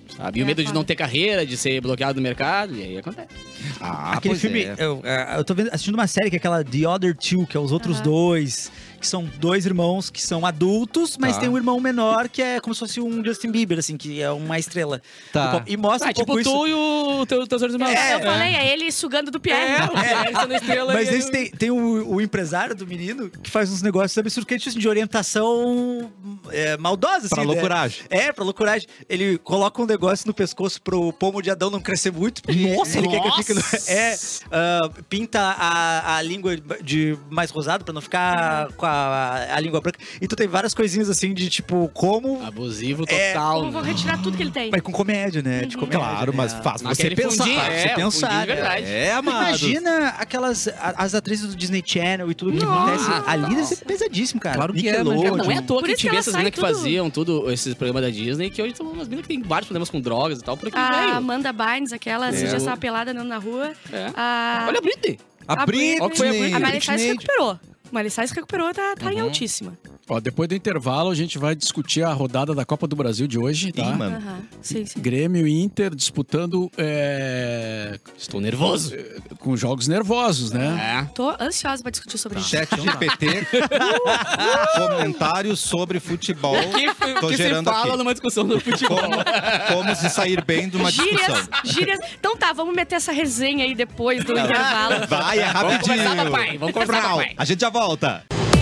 sabe? E o medo de não ter carreira, de ser bloqueado do mercado, e aí acontece. Aquele pois filme, é. eu tô assistindo uma série que é aquela The Other Two, que é os outros dois, que são dois irmãos que são adultos, mas Tá. tem um irmão menor que é como se fosse um Justin Bieber, assim, que é uma estrela. Tá. E mostra um pouco tipo isso. tu e o teus outros irmãos. Eu falei, é ele sugando do Pierre. Eles são da estrela. Mas e aí esse tem o empresário do menino que faz uns negócios absurdos, que é tipo, de orientação maldosa, assim. Pra né? loucuragem. Pra loucuragem. Ele coloca um negócio no pescoço pro pomo de Adão não crescer muito, porque ele quer que fique... Pinta a língua de mais rosado pra não ficar com a língua branca. Então tem várias coisinhas assim de tipo, como... Abusivo total. Eu vou retirar tudo que ele tem. Mas com comédia, né? De comédia, Claro, mas né? faz você Aquele pensar. fundinho, Faz você o pensar, fundinho de né? verdade. É, amados. Imagina as atrizes do Disney Channel e tudo que acontece ali, deve ser pesadíssimo, cara. Claro que é, Nickelodeon. Cara, não é à toa Por que a isso gente que vê ela essas sai minas que tudo- faziam tudo, esses programas da Disney, que hoje são umas minas que tem vários problemas com drogas e tal, porque, A velho... Amanda Bynes, aquela, você já estava pelada andando na rua. É. A Olha a Britney. A Britney. Qual que foi a Britney? A Miley Cyrus Britney. recuperou. Miley Cyrus recuperou, tá em altíssima. Ó, depois do intervalo, a gente vai discutir a rodada da Copa do Brasil de hoje, tá? Ih, mano. Aham, sim. Grêmio e Inter disputando Estou nervoso. com jogos nervosos, né? É. Tô ansiosa pra discutir sobre isso. Chat GPT. Comentários sobre futebol. Tô que se gerando fala aqui. numa discussão do futebol. Como se sair bem de uma discussão. Gírias. Então tá, vamos meter essa resenha aí depois do intervalo. Vai, é Vamos rapidinho. conversar, papai. Vamos conversar, Frau. papai. A gente já volta.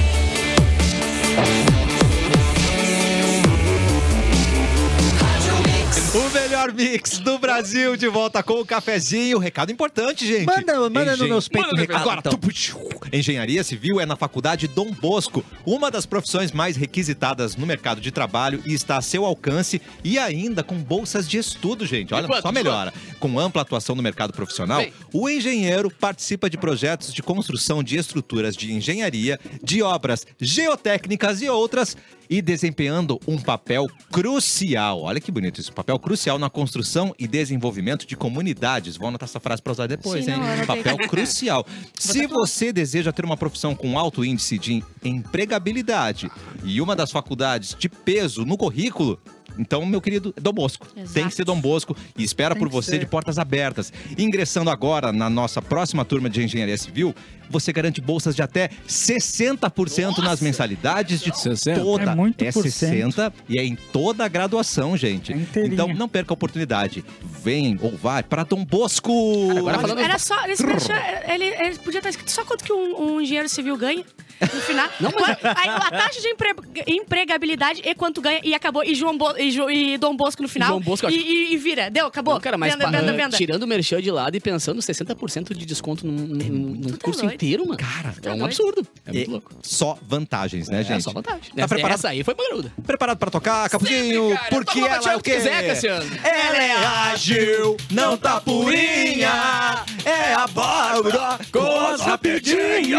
O melhor mix do Brasil, de volta com o cafezinho. Recado importante, gente. Manda no meus peitos o recado, Agora, então. Engenharia Civil é na Faculdade Dom Bosco, uma das profissões mais requisitadas no mercado de trabalho e está a seu alcance e ainda com bolsas de estudo, gente. Olha, quanto? só melhora. Com ampla atuação no mercado profissional, Bem. o engenheiro participa de projetos de construção de estruturas de engenharia, de obras geotécnicas e outras, e desempenhando um papel crucial. Olha que bonito isso. Papel crucial na construção e desenvolvimento de comunidades. Vou anotar essa frase para usar depois, Sim, hein? não, eu anotei. Papel crucial. Se você deseja ter uma profissão com alto índice de empregabilidade e uma das faculdades de peso no currículo, então, meu querido, é Dom Bosco. Exato. Tem que ser Dom Bosco e espera por você de portas abertas. Ingressando agora na nossa próxima turma de Engenharia Civil, você garante bolsas de até 60% nas mensalidades de 60? toda. É muito É por 60% e é em toda a graduação, gente. É inteirinha. Então, não perca a oportunidade. Vem ou vai para Dom Bosco. Agora falando- Era só. Ele podia estar escrito só quanto que um engenheiro civil ganha no final. Não, mas- Aí, a taxa de empregabilidade e quanto ganha e acabou. E Dom Bosco no final. Dom Bosco, e vira. Deu, acabou. Não, cara, mas venda. tirando o merchan de lado e pensando 60% de desconto num tá curso doido. inteiro, mano. Cara, é um doido. absurdo. É muito E louco. só vantagens, né, gente? É só vantagem. Tá preparado? Essa aí foi bagulhuda. Preparado pra tocar, Capuzinho? Cara, Porque toma ela é batido o quê? que quiser, Cassiano. Ela é ágil, não tá purinha. É a Bárbara com as rapidinhas.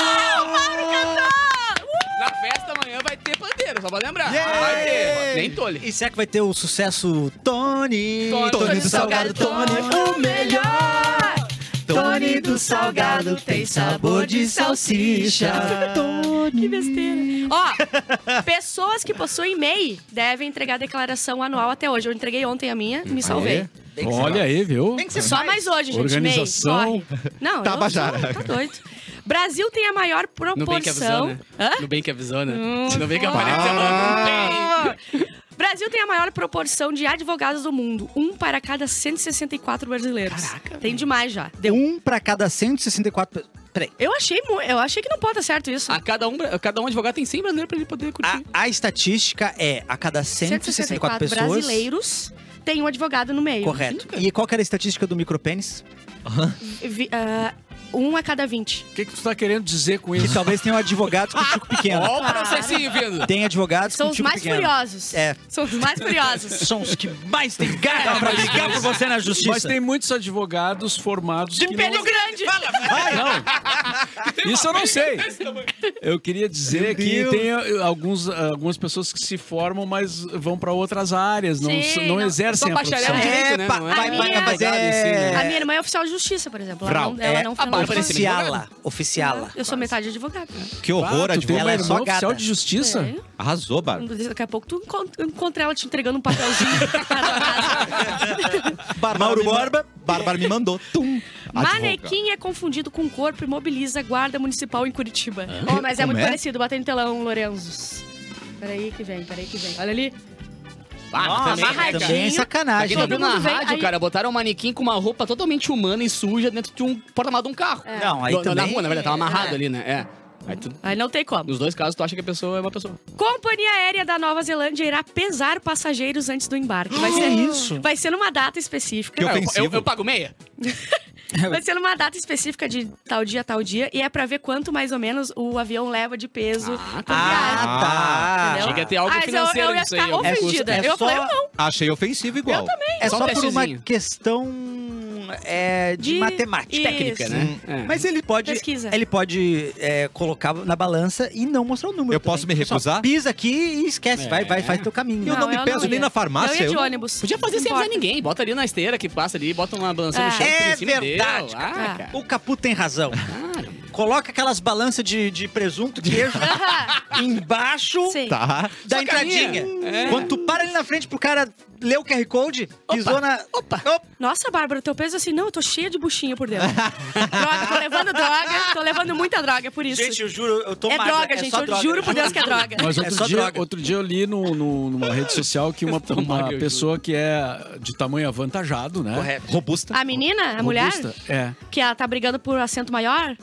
Na festa amanhã vai ter pandeiro, só pra lembrar. Yeah! Vai ter, nem tole. E será que vai ter o sucesso Tony? Tony do Salgado, Tony, o melhor. Tony do Salgado tem sabor de salsicha. Que besteira. Ó, pessoas que possuem MEI devem entregar a declaração anual até hoje. Eu entreguei ontem a minha, me salvei. Olha aí, viu? Tem que ser Só mais hoje, gente. Organização. MEI, corre. Não, Tabajara. tá doido. Brasil tem a maior No bem que avisou, proporção. né? Hã? No bem que avisou, né? No bem que apareceu. No bem. Brasil tem a maior proporção de advogados do mundo. Um para cada 164 brasileiros. Caraca, Tem demais já. Deu. Um pra cada 164... Peraí. Eu achei que não pode dar certo isso. A cada um advogado tem 100 brasileiros pra ele poder curtir. A estatística é a cada 164 pessoas... brasileiros tem um advogado no meio. Correto. E qual que era a estatística do micropênis? Um a cada 20. O que tu tá querendo dizer com Que isso? talvez tenham advogados com tico pequeno. Ó o processinho vindo. Tem advogados São com os tico mais pequeno. furiosos. É. São os mais furiosos. São os que mais têm garra pra brigar por você na justiça. Mas tem muitos advogados formados De que pênis não... grande. Isso eu não sei. Eu queria dizer que Deus. tem algumas pessoas que se formam, mas vão para outras áreas, não, Sim, não não. exercem Só a bacharel profissão. em direito, né? pá, Não é? vai, A minha- mas advogado em si, né? A minha irmã é oficial de justiça, por exemplo. Frau. Ela não A foi lá. Oficiala. Eu sou metade advogada. Que horror, Tu tem advogado. uma é irmã só oficial gata. de justiça? É. Arrasou, Bárbara. Daqui a pouco tu encontra ela te entregando um papelzinho. Mauro Borba. Bárbara me mandou. Tum. Manequim é confundido com corpo e mobiliza a guarda municipal em Curitiba. Oh, mas é Como muito é? parecido. Bota no telão, Lorenzos. Peraí que vem. Olha ali. Ah, Nossa, também, né, amarradinho. cara? Também sacanagem. Quem não viu Todo na mundo vem, rádio, aí- cara, botaram um manequim com uma roupa totalmente humana e suja dentro de um porta-malas de um carro. Não, aí Na também... rua, na verdade, tava amarrado ali, né? É. Aí tu, Aí não tem como. nos dois casos, tu acha que a pessoa é uma pessoa. Companhia Aérea da Nova Zelândia irá pesar passageiros antes do embarque. Vai ser isso? Vai ser numa data específica. Que ofensivo. Eu pago meia? Vai ser numa data específica de tal dia. E é pra ver quanto mais ou menos o avião leva de peso. Ah, por viagem. tá. Entendeu? Chega a ter algo Mas financeiro eu ia nisso aí. ficar algum custo. ofendida. É Eu só- falei, eu não. Achei ofensivo igual. É Só só um por uma testezinho. questão de matemática. Isso. Técnica, né? É. Mas ele pode, Pesquisa. colocar na balança e não mostrar o número. Eu posso também. me Só recusar? pisa aqui e esquece. Vai, faz teu caminho. Eu não me peso nem ia. na farmácia, Eu ia de eu não- ônibus. Podia fazer sem Não avisar importa. ninguém. Bota ali na esteira que passa ali, bota uma balança no chão. É por cima e verdade, deu. cara. Ah, cara. O Capu tem razão. Coloca aquelas balanças de presunto, queijo embaixo Sim. Tá. da Só caminha. entradinha. É. Quando tu para ali na frente pro cara ler o QR Code, pisou na... Opa. Nossa, Bárbara, teu peso assim, não, eu tô cheia de buchinha por dentro. Droga, tô levando droga, tô levando muita droga, por isso. Gente, eu juro, eu tô é magra, droga, gente, só eu droga. juro por Deus que é droga. Mas É só droga. outro dia eu li numa rede social que uma magro, eu pessoa que é de tamanho avantajado, né? Correto. Robusta. A menina, a mulher, Robusta, é. que ela tá brigando por assento maior,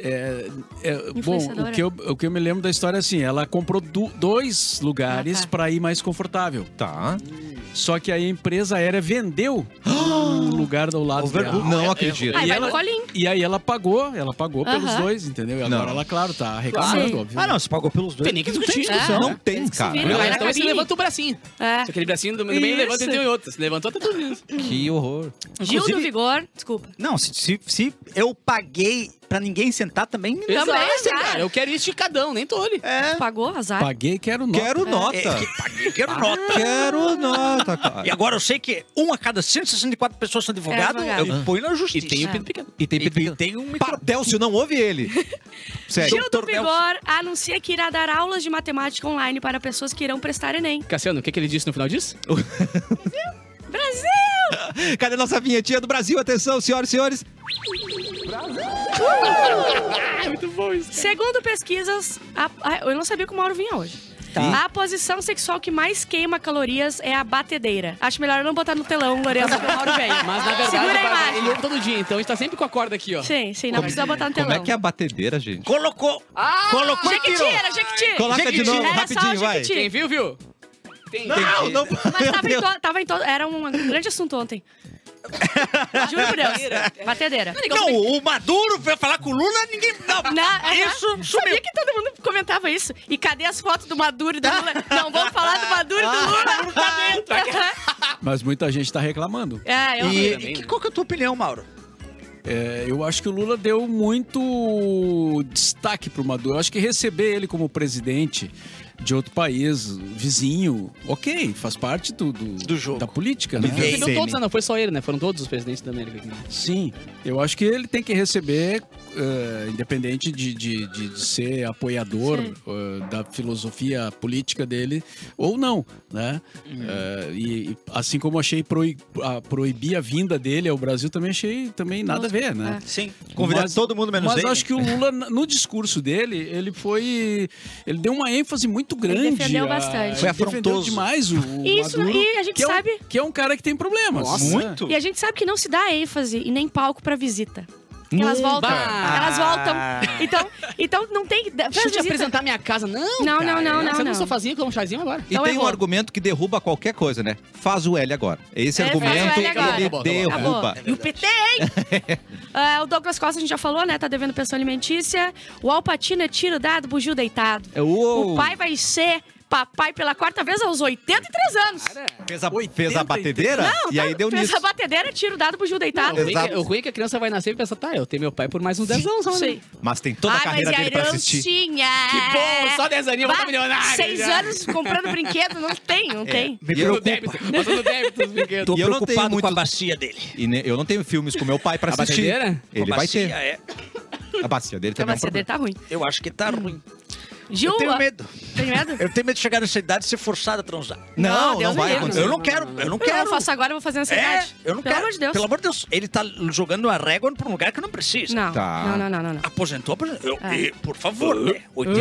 Bom, Influenciadora. o que eu me lembro da história é assim, ela comprou dois lugares Ah, tá. pra ir mais confortável. Tá. Só que aí a empresa aérea vendeu o lugar do lado dela. Não acredito. aí E vai ela- no colinho. E aí ela pagou pelos Aham. dois, entendeu? E Não. agora ela, claro, tá reclamando, Sim. óbvio. Ah, não, você pagou pelos dois. Tem nem que discutir. discussão. Não tem, se cara. viram. Viu? Vai na Então você cabine. levanta o bracinho. É. Aquele bracinho do meio levanta Isso. e tem outro. Se levantou, tá tudo isso. Que horror. Gil do Inclusive- Vigor, desculpa. Não, se eu paguei pra ninguém sentar também... Também, Exato, cara. cara. Eu quero ir esticadão, nem tolhe. É. Pagou, azar. Paguei, quero nota. Quero nota. Paguei, quero nota. Quero nota, cara. E agora eu sei que a cada 164 pessoas são advogados, advogado. eu ponho na justiça. E tem o É. pinto pequeno. E tem E tem um micro... Delcio, não ouve ele. Sério. Gil do Doutor Delcio. Vigor anuncia que irá dar aulas de matemática online para pessoas que irão prestar Enem. Cassiano, o que ele disse no final disso? Brasil! Cadê nossa vinhetinha do Brasil? Atenção, senhoras e senhores. Muito bom isso. Segundo pesquisas, eu não sabia que o Mauro vinha hoje. Tá. A posição sexual que mais queima calorias é a batedeira. Acho melhor eu não botar no telão, Lourenço, que o Mauro veio. Mas na verdade, Segura a ele imagem. ouve todo dia, então a gente tá sempre com a corda aqui, ó. Sim, não precisa botar no telão. Como é que é a batedeira, gente? Colocou e Jequiti, tirou. era Jequiti. Coloca de novo, Era só rapidinho, vai. Jequiti. Quem viu, viu? Tem. Não, não. Mas tava em todo. Era um grande assunto ontem. Juro por Deus. Batedeira. Não, o Maduro veio falar com o Lula, ninguém... Não, isso sumiu. Sabia que todo mundo comentava isso. E cadê as fotos do Maduro e do Lula? Não, vamos falar do Maduro e do Lula. Tá dentro. Mas muita gente tá reclamando. É, eu vi. também, né? Qual que é a tua opinião, Mauro? Eu acho que o Lula deu muito destaque pro Maduro. Eu acho que receber ele como presidente de outro país, vizinho, ok, faz parte do jogo. da política, né? Ninguém- Recebeu todos, não foi só ele, né? Foram todos os presidentes da América aqui. Sim, eu acho que ele tem que receber, independente de ser apoiador Sim. da filosofia política dele ou não, né? E assim como achei proibir a vinda dele ao Brasil, também achei nada a ver, né? Sim. Convidar todo mundo menos Mas ele. acho que o Lula, no discurso dele, ele deu uma ênfase muito grande. defendeu bastante. Foi Ele defendeu afrontoso. demais o Isso, Maduro, e a gente que sabe- que é um cara que tem problemas. Nossa. Muito. E a gente sabe que não se dá ênfase e nem palco pra visita. Elas voltam. Bah. Elas voltam. Então não tem. Deixa eu te apresentar minha casa. Não, Não, cara. não. Você não sofazinho com um chazinho agora. E Então tem um errou. argumento que derruba qualquer coisa, né? Faz o L agora. Esse É, argumento, faz o L agora. ele Acabou. derruba. E o PT, hein? O Douglas Costa, a gente já falou, né? Tá devendo pensão alimentícia. O Al Pacino é tiro dado, bugio deitado. Uou. O pai vai ser papai pela quarta vez aos 83 anos. Fez a batedeira Não, e aí deu fez nisso. a batedeira, tiro dado, bugio deitado. Exato. O ruim é que a criança vai nascer e pensa, tá, eu tenho meu pai por mais uns 10 anos. Sim. Mas tem toda a carreira mas dele pra assistir. herancinha. Que bom, só 10 aninhos, eu vou estar milionário. 6 já. anos comprando brinquedo, não tem. E No eu, débito, passando débito os brinquedos. Tô E eu não tenho preocupado com a muito- bacia dele. eu não tenho filmes com meu pai pra A assistir. batedeira? Ele Com a vai bacia, ter. A bacia dele A também é um bacia dele problema. tá ruim. Eu acho que tá ruim. Gil, Eu tenho medo. Tem medo? Eu tenho medo de chegar nessa idade e ser forçado a transar. Não, Deus não vai me livre. acontecer. Eu não quero, eu não Eu quero. faço agora, eu vou fazer nessa idade. Eu não Pelo quero. amor de Deus. Pelo amor de Deus. Ele tá jogando a régua pra um lugar que não precisa. Não, Tá. não. Aposentou. É. Por favor, né?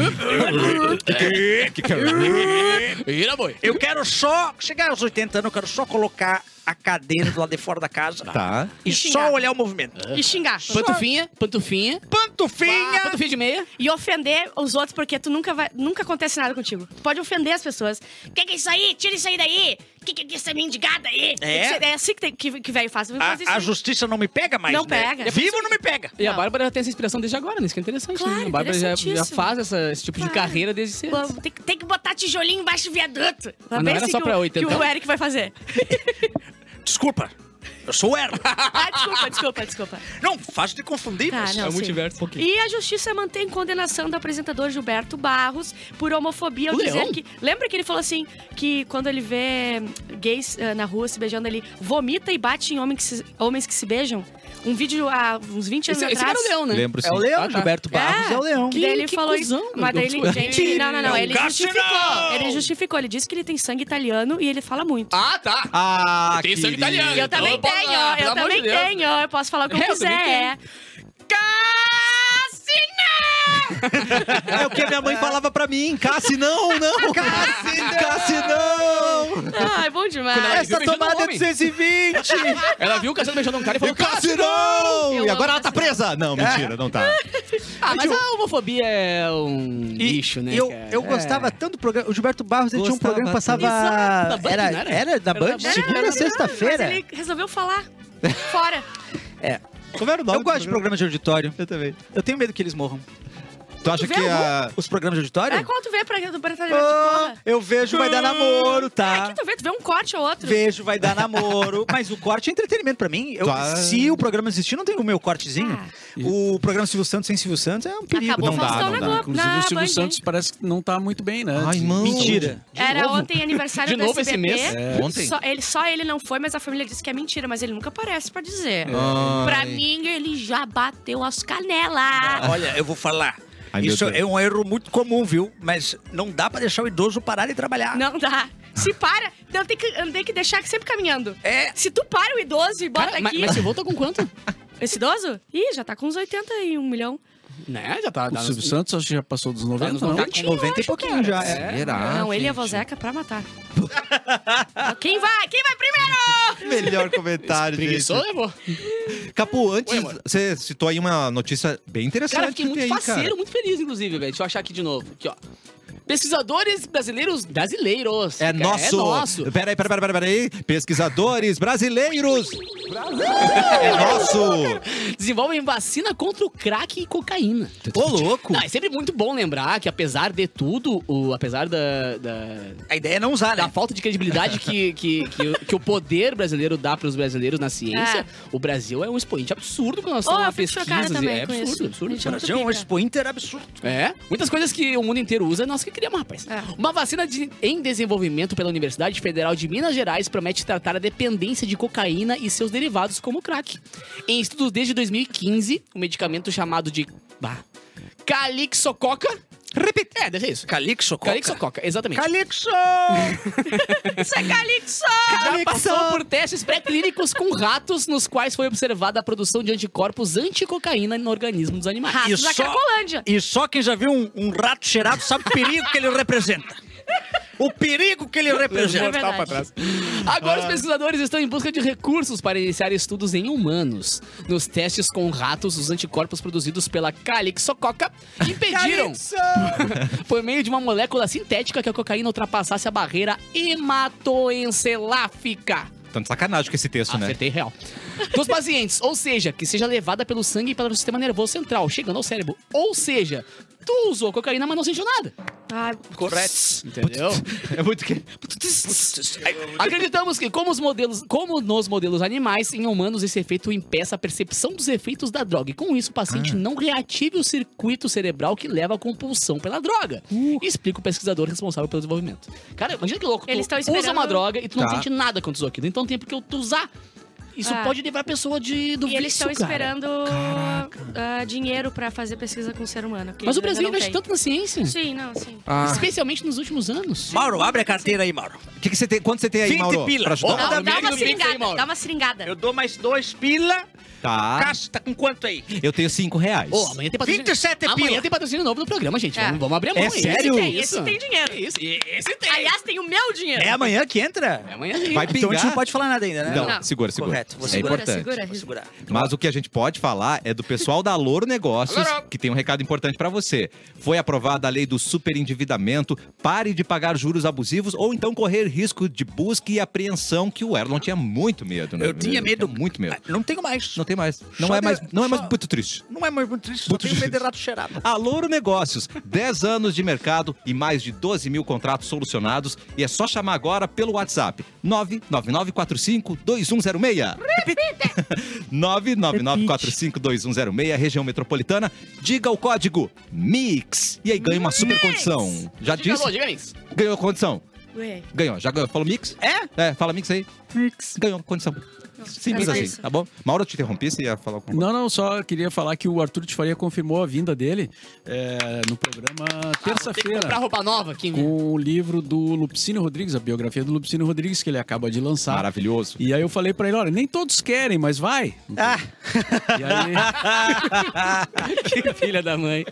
Ira, boi. Eu quero só, chegar aos 80 anos, eu quero só colocar a cadeira do lado de fora da casa Tá. e E só xingar. olhar o movimento. E xingar. Pantufinha. Pantufinha! Pantufinha de meia. E ofender os outros, porque tu nunca acontece nada contigo. Tu pode ofender as pessoas. Que é isso aí? Tira isso aí daí! Que é essa mendigada aí? É assim que velho faz. A justiça não me pega mais, Não né? pega. Vivo não me pega. E a Não. Bárbara já tem essa inspiração desde agora, né? Isso que é interessante. Claro, né? A Bárbara já interessantíssimo. faz esse tipo de Claro. carreira desde cedo. Pô, tem que botar tijolinho embaixo do viaduto. Mas não era só pra 80. Que o Eric vai fazer. Desculpa. Eu sou o Erlo. Desculpa. Não, fácil de confundir, Tá, mas... não, É o sim. multiverso. E a justiça mantém condenação do apresentador Gilberto Barros por homofobia ao O dizer Leão? que... Lembra que ele falou assim, que quando ele vê gays na rua se beijando, ele vomita e bate em homens que se beijam? Um vídeo há uns 20 anos Esse atrás. cara é o Leão, né? Lembro sim. É o Leão, Ah, tá. Gilberto Barros é o Leão. Que daí ele Que falou cuzão, isso. Mas daí ele, meu. gente, não. Ele Cássio, justificou. não! Ele justificou. Ele disse que ele tem sangue italiano e ele fala muito. Ah, tá. Ah, Tem sangue querido. italiano. Eu também Então, tenho, pelo eu amor também de Deus. tenho. Eu posso falar o que eu Eu quiser. também tenho. É. Cassina! É o que a minha mãe falava pra mim. Cassi, não. Cassi, não. Ai, bom demais. Quando ela Essa beijando tomada um é homem. 220. Ela viu o Cassiano beijando um cara e E falou, o Cassi, não. Eu E amo agora ela tá Cassi, não. presa. Não, mentira, não tá. Ah, mas a homofobia é um lixo, né, Eu, cara? eu gostava tanto do programa. O Gilberto Barros ele tinha um Gostava programa que passava. tanto. Da Band, Era, não era? era da Era Band? da Band. Segunda Era, a sexta-feira. Mas ele resolveu falar. Fora. Como era o nome Eu gosto de programas de auditório. Eu também. Eu tenho medo que eles morram. Tu acha Vê que algum? a... Os programas de auditório? É qual tu vê pra Oh, porra? eu vejo vai dar namoro, É tá? que tu vê um corte ou outro. Vejo vai dar namoro. Mas o corte é entretenimento pra mim. Se o programa existir, não tem o meu cortezinho. Ah. O programa Silvio Santos sem Silvio Santos é um perigo. Acabou Não o dá, Faustão não na dá. Globo. Inclusive, na o Silvio Band, Santos hein? parece que não tá muito bem, né? Ai, mano. Mentira. Era ontem aniversário De do novo esse SBT. mês? Ontem? Só ele não foi, mas a família disse que é mentira. Mas ele nunca aparece pra dizer. Ai. Pra mim, ele já bateu as canelas. Olha, eu vou falar. Ai, meu Isso Deus. é um erro muito comum, viu? Mas não dá pra deixar o idoso parar de trabalhar. Não dá. Se para, então tem que deixar sempre caminhando. É. Se tu para o idoso e bota Cara, aqui... mas você volta com quanto? Esse idoso? Ih, já tá com uns 81 milhão. Né, já tá... O Silvio Santos acho que já passou dos 90, nos não? 90. Com 90 e pouquinho já. É. Será? não, ele e a gente? Vozeca pra matar. Quem vai? Quem vai primeiro? Melhor comentário, Preguiçou, gente. levou. Capu, antes, Oi, amor. você citou aí uma notícia bem interessante. Cara, fiquei que muito tem aí, cara. faceiro, muito feliz, inclusive, velho. Deixa eu achar aqui de novo. Aqui, ó. Pesquisadores brasileiros. É cara, nosso. É nosso. Peraí. Pesquisadores brasileiros. É nosso. Desenvolvem vacina contra o crack e cocaína. Ô, louco. Não, é sempre muito bom lembrar que, apesar de tudo, apesar da A ideia é não usar, da né? falta de credibilidade que o poder brasileiro dá para os brasileiros na ciência, É. o Brasil é um expoente absurdo com relação Oh, eu a fico chocada pesquisas. também É com absurdo, isso. absurdo. Gente, O Brasil é um pica. expointer absurdo. É, muitas coisas que o mundo inteiro usa, nós que criamos, rapaz. É. Uma vacina em desenvolvimento pela Universidade Federal de Minas Gerais promete tratar a dependência de cocaína e seus derivados como o crack. Em estudos desde 2015, o medicamento chamado de Calixococa... Repita. Deve ser isso. Calixo, Coca. Calixococa, exatamente. Calixo! Isso é Calixo! Já passou por testes pré-clínicos com ratos, nos quais foi observada a produção de anticorpos anticocaína no organismo dos animais. Ratos E da só- Cracolândia. E só quem já viu um rato cheirado sabe o perigo que ele representa. O perigo que ele É representa. verdade. Agora os pesquisadores estão em busca de recursos para iniciar estudos em humanos. Nos testes com ratos, os anticorpos produzidos pela Calixococa impediram, por meio de uma molécula sintética, que a cocaína ultrapassasse a barreira hematoenceláfica. Tanto sacanagem com esse texto, né? Acertei real. Dos pacientes, ou seja, que seja levada pelo sangue e pelo sistema nervoso central, chegando ao cérebro. Ou seja, tu usou cocaína, mas não sentiu nada. Ai, Correto. Entendeu? É muito que... Acreditamos que, como nos modelos animais, em humanos esse efeito impeça a percepção dos efeitos da droga. E com isso, o paciente não reative o circuito cerebral que leva à compulsão pela droga. Explica o pesquisador responsável pelo desenvolvimento. Cara, imagina que louco. Eles Tu estão esperando- usa uma droga e tu não Tá. sente nada quando usou aquilo. Então tem porque tu usar. Isso pode livrar a pessoa do E vício, eles estão cara. esperando dinheiro pra fazer pesquisa com o ser humano. que Mas o eles Brasil ainda não investe têm. tanto na ciência. Sim, não, sim. Especialmente nos últimos anos. Mauro, abre a carteira aí, Mauro. O que você tem? Quanto você tem aí, 20 Mauro? pila. Pra ajudar? Ó, Dá no meio uma do mix aí, seringada, Mauro. dá uma seringada. Eu dou mais 2 pila. Tá. Cássio, tá com quanto aí? Eu tenho R$5. Ô, amanhã tem patrocínio. 27 Amanhã pila. tem patrocínio novo no programa, gente. É. Vamos abrir a mão É aí. sério? Esse tem dinheiro. Isso, esse tem. Aliás, tem o meu dinheiro. É amanhã que entra? É amanhã sim. Vai Então a gente pingar? não pode falar nada ainda, né? Não, Não. segura. Correto, vou É segurar. importante. Segura. Vou segurar. Mas o que a gente pode falar é do pessoal da Louro Negócios, Louro. que tem um recado importante pra você. Foi aprovada a lei do superendividamento. Pare de pagar juros abusivos ou então correr risco de busca e apreensão, que o Erlon tinha muito medo, né? Eu tinha medo. Muito medo. Não tenho mais. Não tem mais. Não Só é mais, não é mais só- muito triste. Não é mais muito triste, só tenho medo de rato cheirado. A Louro Negócios, 10 anos de mercado e mais de 12 mil contratos solucionados. E é só chamar agora pelo WhatsApp 999452106. 999452106, região metropolitana. Diga o código MIX e aí ganha uma super condição. Já Diga disse? alô, diga isso. Ganhou a condição. Ué, Ganhou. Já ganhou. Falou MIX? É? É, fala MIX aí. Mix. Ganhou a condição. Simples é assim, isso. tá bom? Mauro, eu te interrompi, você ia falar alguma coisa? Não, só queria falar que o Arthur de Faria confirmou a vinda dele no programa Tem que comprar terça-feira. roupa nova aqui, né? Com o livro do Lupicínio Rodrigues, a biografia do Lupicínio Rodrigues, que ele acaba de lançar. Maravilhoso. E aí eu falei pra ele, olha, nem todos querem, mas vai. Ah, E aí, Que filha da mãe.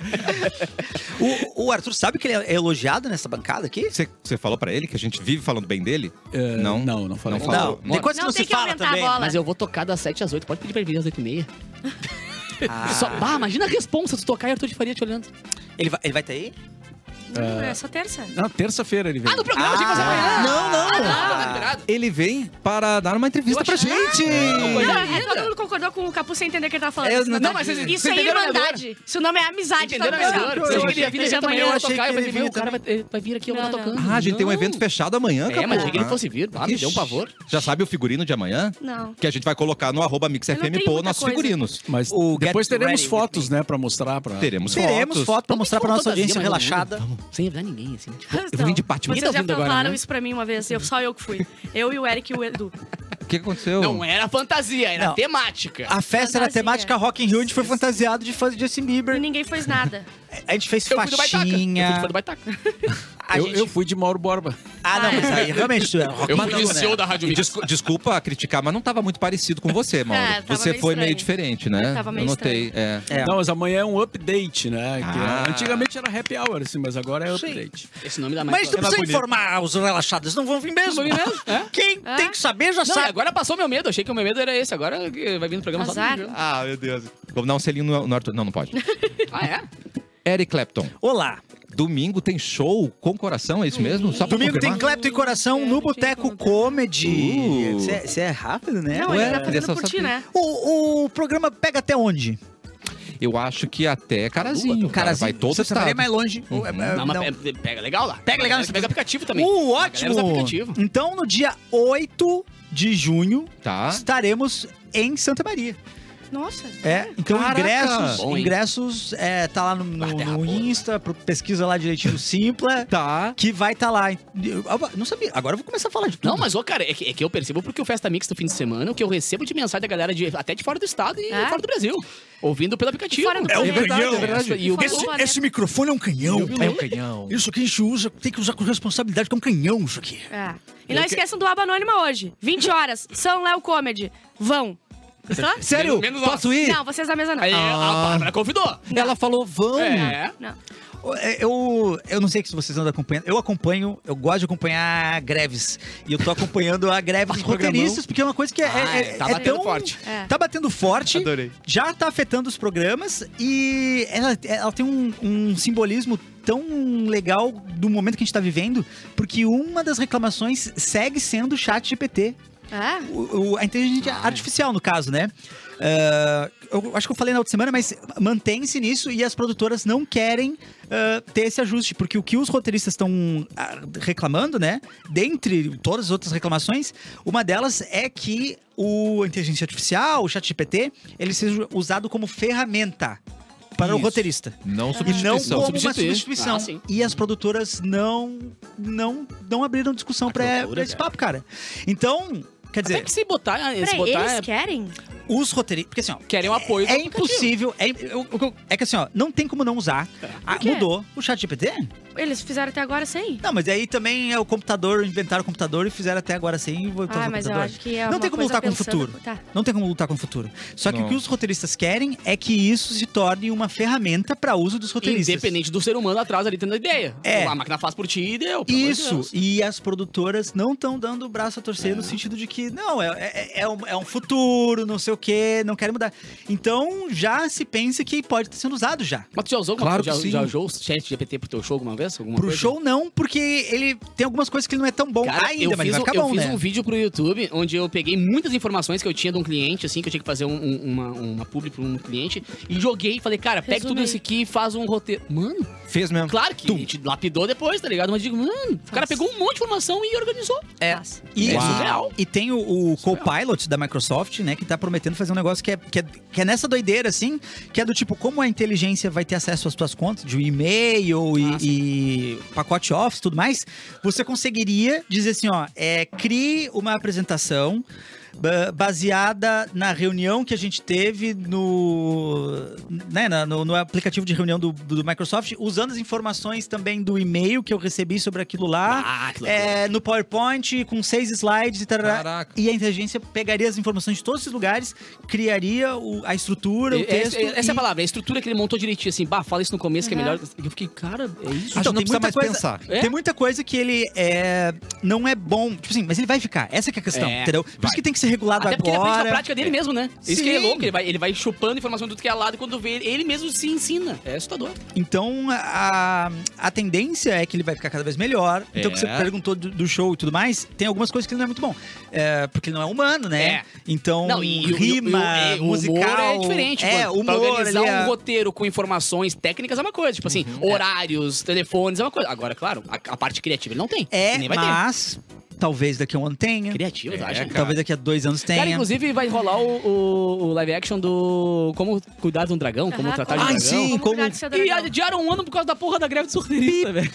o Arthur sabe que ele é elogiado nessa bancada aqui? Você falou pra ele que a gente vive falando bem dele? Não? não falei. Não falou. Não, tem coisas que Não, não tem se que fala aumentar a também. bola. Mas eu vou tocar das 7 às 8. Pode pedir pra ele vir às 8h30. Ah. Só, imagina a responsa, tu tocar e Arthur de Faria te olhando. Ele vai estar aí? Não, é só terça. Não, terça-feira ele veio. Ah, no programa, achei que fosse amanhã. Não, não. Tá liberado. Ele vem para dar uma entrevista pra gente. Todo mundo concordou com o Capu sem entender o que ele tava falando. É, Isso não, mas vocês- isso vocês é entenderam, irmandade. Isso não é amizade. Entenderam, tá ligado? vereador? Você achou que ele ia vir Desde amanhã, amanhã, eu eu ia achei tocar, que eu falei, ele meu, o vinha cara vai vir aqui, eu vou Não, estar não. tocando. Ah, a gente tem um evento fechado amanhã, É, mas Capu. achei que ele fosse vir. Ah, me deu um pavor. Já sabe o figurino de amanhã? Não. Que a gente vai colocar no @MixFM Eu não tenho Pô muita nossos coisa. figurinos. Mas O depois Get teremos Ready fotos, With Me. né, pra mostrar. Teremos Teremos fotos. foto pra Vamos mostrar ter pra nossa fantasia, audiência mas relaxada. Sem avisar ninguém, assim. Tipo, Eu vou vir de Batman. Vocês tá já ouvindo agora, falaram né? isso pra mim uma vez. Só eu que fui. Eu e o Eric e o Edu. O que aconteceu? Não era fantasia, era Não. temática. A festa era Fantasia. temática Rock in Rio, a gente foi fantasiado de fã de Justin E Bieber. ninguém fez nada. A gente fez Eu fui do Baitaca. Eu fui faixinha. do Baitaca. A Eu, gente... eu fui de Mauro Borba. Ah, não, mas aí realmente tu é Rock Eu in fui Rio, de CEO da Rádio E Mix. desculpa criticar, mas não tava muito parecido com você, Mauro. É, tava Você meio foi meio estranho. diferente, né? Tava meio Eu notei. É. É. Não, mas amanhã é um update, né? Que Ah. Antigamente era happy hour, assim, mas agora é Sim. update. Esse nome dá mais Mas tu pra- precisa informar os relaxados, não vão vir mesmo. Não vão vir mesmo, é. Quem É. tem que saber já Não, sabe. agora passou meu medo. Achei que o meu medo era esse. Agora vai vir no programa só Azar. do meu. Ah, meu Deus. Vamos dar um selinho no Arthur. Não, não pode. Ah, é? Eric Clapton. Olá. Domingo tem show com coração, é isso mesmo? Só pra Domingo tem confirmar? Clepto e Coração no Boteco Comedy. Você é rápido, né? Não, Ué, ele tá queria fazendo só por ti, saber. né? O programa pega até onde? Eu acho que até Carazinho. Cara, vai todo Você trabalha estado. mais longe. Não, mas pega legal lá. Pega legal. Pega aplicativo também. A Ótimo. galera usa aplicativo. Então, no dia 8 de junho, Tá. estaremos em Santa Maria. Nossa. Então Caraca. Bom, hein? ingressos tá lá no terra boa. Insta, pesquisa lá direitinho no Simpla, Tá. que vai estar lá. Eu não sabia, agora eu vou começar a falar de tudo. Não, mas, ô, cara, é que eu percebo porque o Festa Mix do fim de semana, o que eu recebo de mensagem da galera até de fora do estado e É? fora do Brasil. Ouvindo pelo aplicativo. E fora do É um planeta. canhão. É verdade. E o Fora do planeta. microfone é um canhão. É um canhão. Isso que a gente usa, tem que usar com responsabilidade, que é um canhão isso aqui. É. E não esqueçam do Aba Anônima hoje. 20 horas. São Léo Comedy. Vão. Tá? Sério? Menos nós. Posso ir? Não, vocês da mesa não. Aí a Bárbara convidou. Ela falou, vão. É. Não. Eu não sei se vocês andam acompanhando. Eu gosto de acompanhar greves. E eu tô acompanhando a greve dos roteiristas, porque é uma coisa que Tá é batendo tão forte. É. Tá batendo forte. Adorei. Já tá afetando os programas e ela tem um simbolismo tão legal do momento que a gente tá vivendo, porque uma das reclamações segue sendo o chat GPT. É? A inteligência artificial, no caso, né? Eu acho que eu falei na outra semana, mas mantém-se nisso e as produtoras não querem ter esse ajuste, porque o que os roteiristas estão reclamando, né? Dentre todas as outras reclamações, uma delas é que a inteligência artificial, o ChatGPT, ele seja usado como ferramenta para o Isso. roteirista. Não E não substituição. como Substituir. uma substituição. Ah, sim. E as produtoras não abriram discussão Ah, que pra loucura, esse papo, cara. Então, Quer Até dizer, que se botar... Peraí, eles querem? os roteiristas... Porque assim, ó, Querem o apoio do é aplicativo. impossível. É que assim, ó, não tem como não usar. quê? Mudou o ChatGPT? Eles fizeram até agora sem? Não, mas aí também é o computador, inventaram o computador e fizeram até agora sem e voltou Ah, mas eu acho que é Não uma tem como coisa lutar com o pensando- futuro. Tá. Não tem como lutar com o futuro. Só que Não. o que os roteiristas querem é que isso se torne uma ferramenta para uso dos roteiristas. Independente do ser humano atrás ali tendo a ideia. É. A máquina faz por ti e deu. pelo amor de Isso, Deus. e as produtoras não estão dando o braço a torcer no sentido de que, não, é um futuro, não sei o quê, não querem mudar. Então, já se pensa que pode estar sendo usado já. Mas tu já usou, Claro que sim. já usou o chat GPT pro teu show alguma vez? Alguma Pro coisa? show não, porque ele tem algumas coisas que ele não é tão bom Cara, ainda, mas ele vai ficar eu bom, fiz né? um vídeo pro YouTube onde eu peguei muitas informações que eu tinha de um cliente, assim, que eu tinha que fazer uma publi pra um cliente, e joguei e falei, cara, pega Resume tudo aí. isso aqui e faz um roteiro. Mano, Fez mesmo. claro que a gente lapidou depois, tá ligado? Mas digo, mano, o cara pegou um monte de informação e organizou. É. Fácil. E, É surreal. e tem o Copilot da Microsoft, né, que tá prometendo fazer um negócio que é nessa doideira, assim, que é do tipo, como a inteligência vai ter acesso às tuas contas, de e-mail e pacote Office e tudo mais, você conseguiria dizer assim, ó, crie uma apresentação baseada na reunião que a gente teve no aplicativo de reunião do Microsoft, usando as informações também do e-mail que eu recebi sobre aquilo lá, Ah, que loucura. no PowerPoint, com 6 slides e tal. Caraca. E a inteligência pegaria as informações de todos esses lugares, criaria a estrutura, o texto. Essa é a palavra, a estrutura que ele montou direitinho, assim, fala isso no começo que é Uhum. melhor. Eu fiquei, cara, é isso? A gente não precisa mais pensar. É? Tem muita coisa que ele não é bom. Tipo assim, mas ele vai ficar. Essa que é a questão, É, entendeu? Por isso que tem que ser regulado Até porque ele aprende na agora. prática dele mesmo, né? Isso que é Sim. louco, ele vai chupando informação de tudo que é lado e quando vê, ele mesmo se ensina. É assustador. Então, a tendência é que ele vai ficar cada vez melhor. Então, É. que você perguntou do show e tudo mais, tem algumas coisas que ele não é muito bom. Porque ele não é humano, né? É. Então, Não, e rima, o musical... humor é diferente. É, Pra humor... organizar ele um roteiro com informações técnicas é uma coisa. Tipo assim, horários, telefones é uma coisa. Agora, claro, a parte criativa ele não tem. E nem vai ter. mas... Talvez daqui a um ano tenha. Criativo, eu acho. Talvez daqui a 2 anos tenha. Cara, inclusive vai rolar o live action do Como Cuidar de um Dragão, como Aham, tratar de um Ai, dragão. sim, como- cuidar do seu E dragão. adiaram um ano por causa da porra da greve dos roteiristas, velho.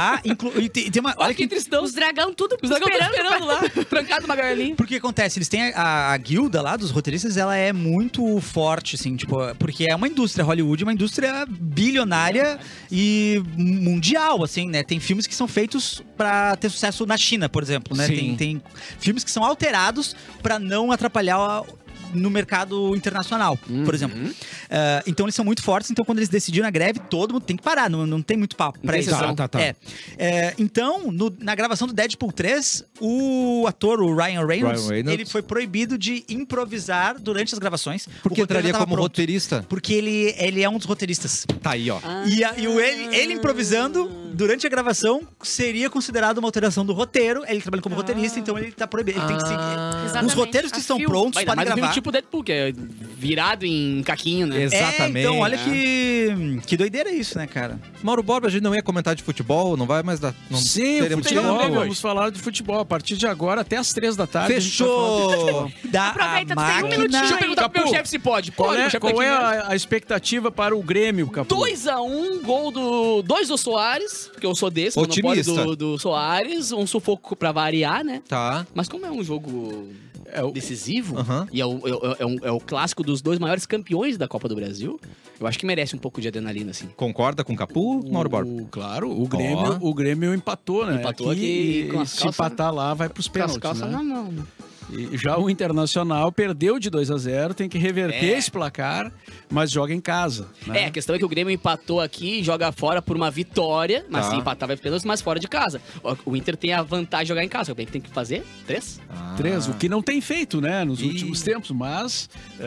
E tem uma... Olha que tristão. Os dragão tudo Os dragões estão esperando. esperando lá, trancado numa gaiolinha. Porque acontece, eles têm a guilda lá dos roteiristas, ela é muito forte, assim, tipo, porque é uma indústria, Hollywood é uma indústria bilionária e mundial, assim, né? Tem filmes que são feitos pra ter sucesso na China, por exemplo, né? Sim. Tem filmes que são alterados pra não atrapalhar no mercado internacional, por exemplo. Então eles são muito fortes, então quando eles decidiram a greve, todo mundo tem que parar, não tem muito papo pra isso. Decisão. Tá. Então, na gravação do Deadpool 3, o ator, o Ryan Reynolds, ele foi proibido de improvisar durante as gravações. Porque O roteiro entraria já tava como pronto. roteirista? Porque ele é um dos roteiristas. Tá aí, ó. Ele improvisando durante a gravação seria considerado uma alteração do roteiro. Ele trabalha como roteirista, então ele tá proibido. Ele tem que seguir. Exatamente. Os roteiros que A estão fio. prontos Vai dar para mais um filme gravar. tipo Deadpool, que é virado em caquinho, né? Exatamente. Então, olha que doideira é isso, né, cara? Mauro Borba, a gente não ia comentar de futebol, não vai mais dar. Não Sim, o teremos futebol, tempo. vamos falar de futebol. A partir de agora, até as 3 da tarde. a gente vai falar de futebol. Fechou! Da Aproveita, tu tem um máquina. minutinho Deixa eu perguntar pro meu Capu, chefe se pode. Qual Pode, é, meu chefe qual tá é aqui, né? a expectativa para o Grêmio, Capu? 2x1, gol do... 2 do Soares, porque eu sou desse, monopólio Otimista. do Soares, um sufoco pra variar, né? Tá. Mas como é um jogo decisivo, Aham. e é o clássico dos dois maiores campeões da Copa do Brasil, eu acho que merece um pouco de adrenalina, assim. Concorda com o Capu, Mauro Borba? Claro, o Grêmio empatou, né? Empatou aqui com e as se calças- empatar lá, vai pros Com as pênaltis, calças né? na mão. E já o Internacional perdeu de 2-0, tem que reverter esse placar, mas joga em casa. Né? A questão é que o Grêmio empatou aqui, joga fora por uma vitória, mas Tá. se empatar vai pênaltis, mas fora de casa. O Inter tem a vantagem de jogar em casa, o Grêmio tem que fazer 3. 3, o que não tem feito, né, nos E- últimos tempos, mas,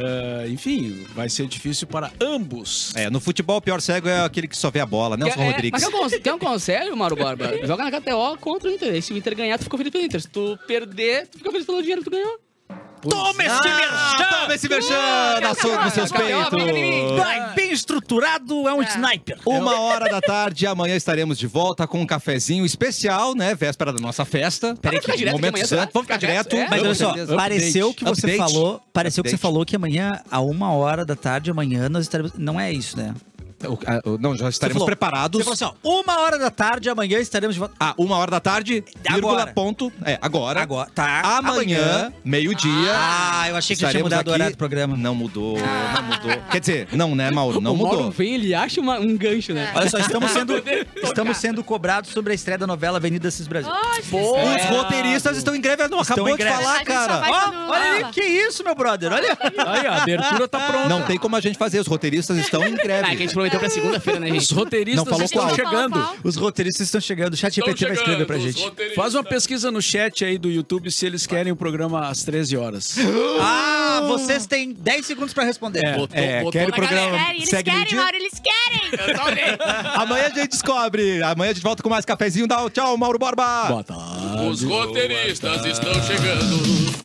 enfim, vai ser difícil para ambos. No futebol, o pior cego é aquele que só vê a bola, Nelson Rodrigues. Mas quer um conselho, Mauro Borba? Joga na KTO contra o Inter. E se o Inter ganhar, tu ficou feliz pelo Inter. Se tu perder, tu fica feliz pelo dinheiro que tu ganhou. Toma esse merchan! Toma esse merchan nos seus Acabou, brinca de mim. peitos! Vai, bem estruturado, é um sniper. 1h da tarde, amanhã estaremos de volta com um cafezinho especial, né? Véspera da nossa festa. Vai ficar direto aqui Momentos amanhã, será? antes. Vamos ficar Ficar direto. direto? Mas com olha só, certeza. pareceu que você Update. falou. Pareceu que você Update. falou que amanhã, a 1h da tarde, amanhã, nós estaremos. Não é isso, né? Não, já estaremos falou- preparados. Você falou assim, ó, 1h da tarde, amanhã estaremos de volta. 1h da tarde, vírgula, Agora. ponto. Agora. Agora, tá. Amanhã, meio-dia. Ah, eu achei que já tinha estaremos mudado o aqui. horário do programa. Não mudou, não mudou. Quer dizer, não, né, Mauro? Não o Mauro mudou. vem, ele acha um gancho, né? Olha só, estamos sendo cobrados sobre a estreia da novela Avenida Cis Brasil. Ai, Pô, Os é. roteiristas estão em greve. Não, Estão acabou em de greve. falar, A gente só cara. vai Ó, quando olha rola. ali, que isso, meu brother, olha. Aí, a abertura tá pronta. Não tem como a gente fazer. Os roteiristas estão em Ah, que a greve. gente prometeu pra segunda-feira, né, Os gente? roteiristas Não falou estão qual. chegando. Fala qual. Os roteiristas estão chegando, o chat GPT vai escrever pra gente. Faz uma pesquisa no chat aí do YouTube se eles querem o programa às 13 horas. Ah, vocês têm 10 segundos pra responder. Botou quero na o programa. galera. Sério, eles Segue querem, meio-dia. Mauro, eles querem! Eu tô olhando. Amanhã a gente descobre. Amanhã a gente volta com mais cafezinho. Dá tchau, Mauro Borba. Boa tarde. Os roteiristas estão chegando.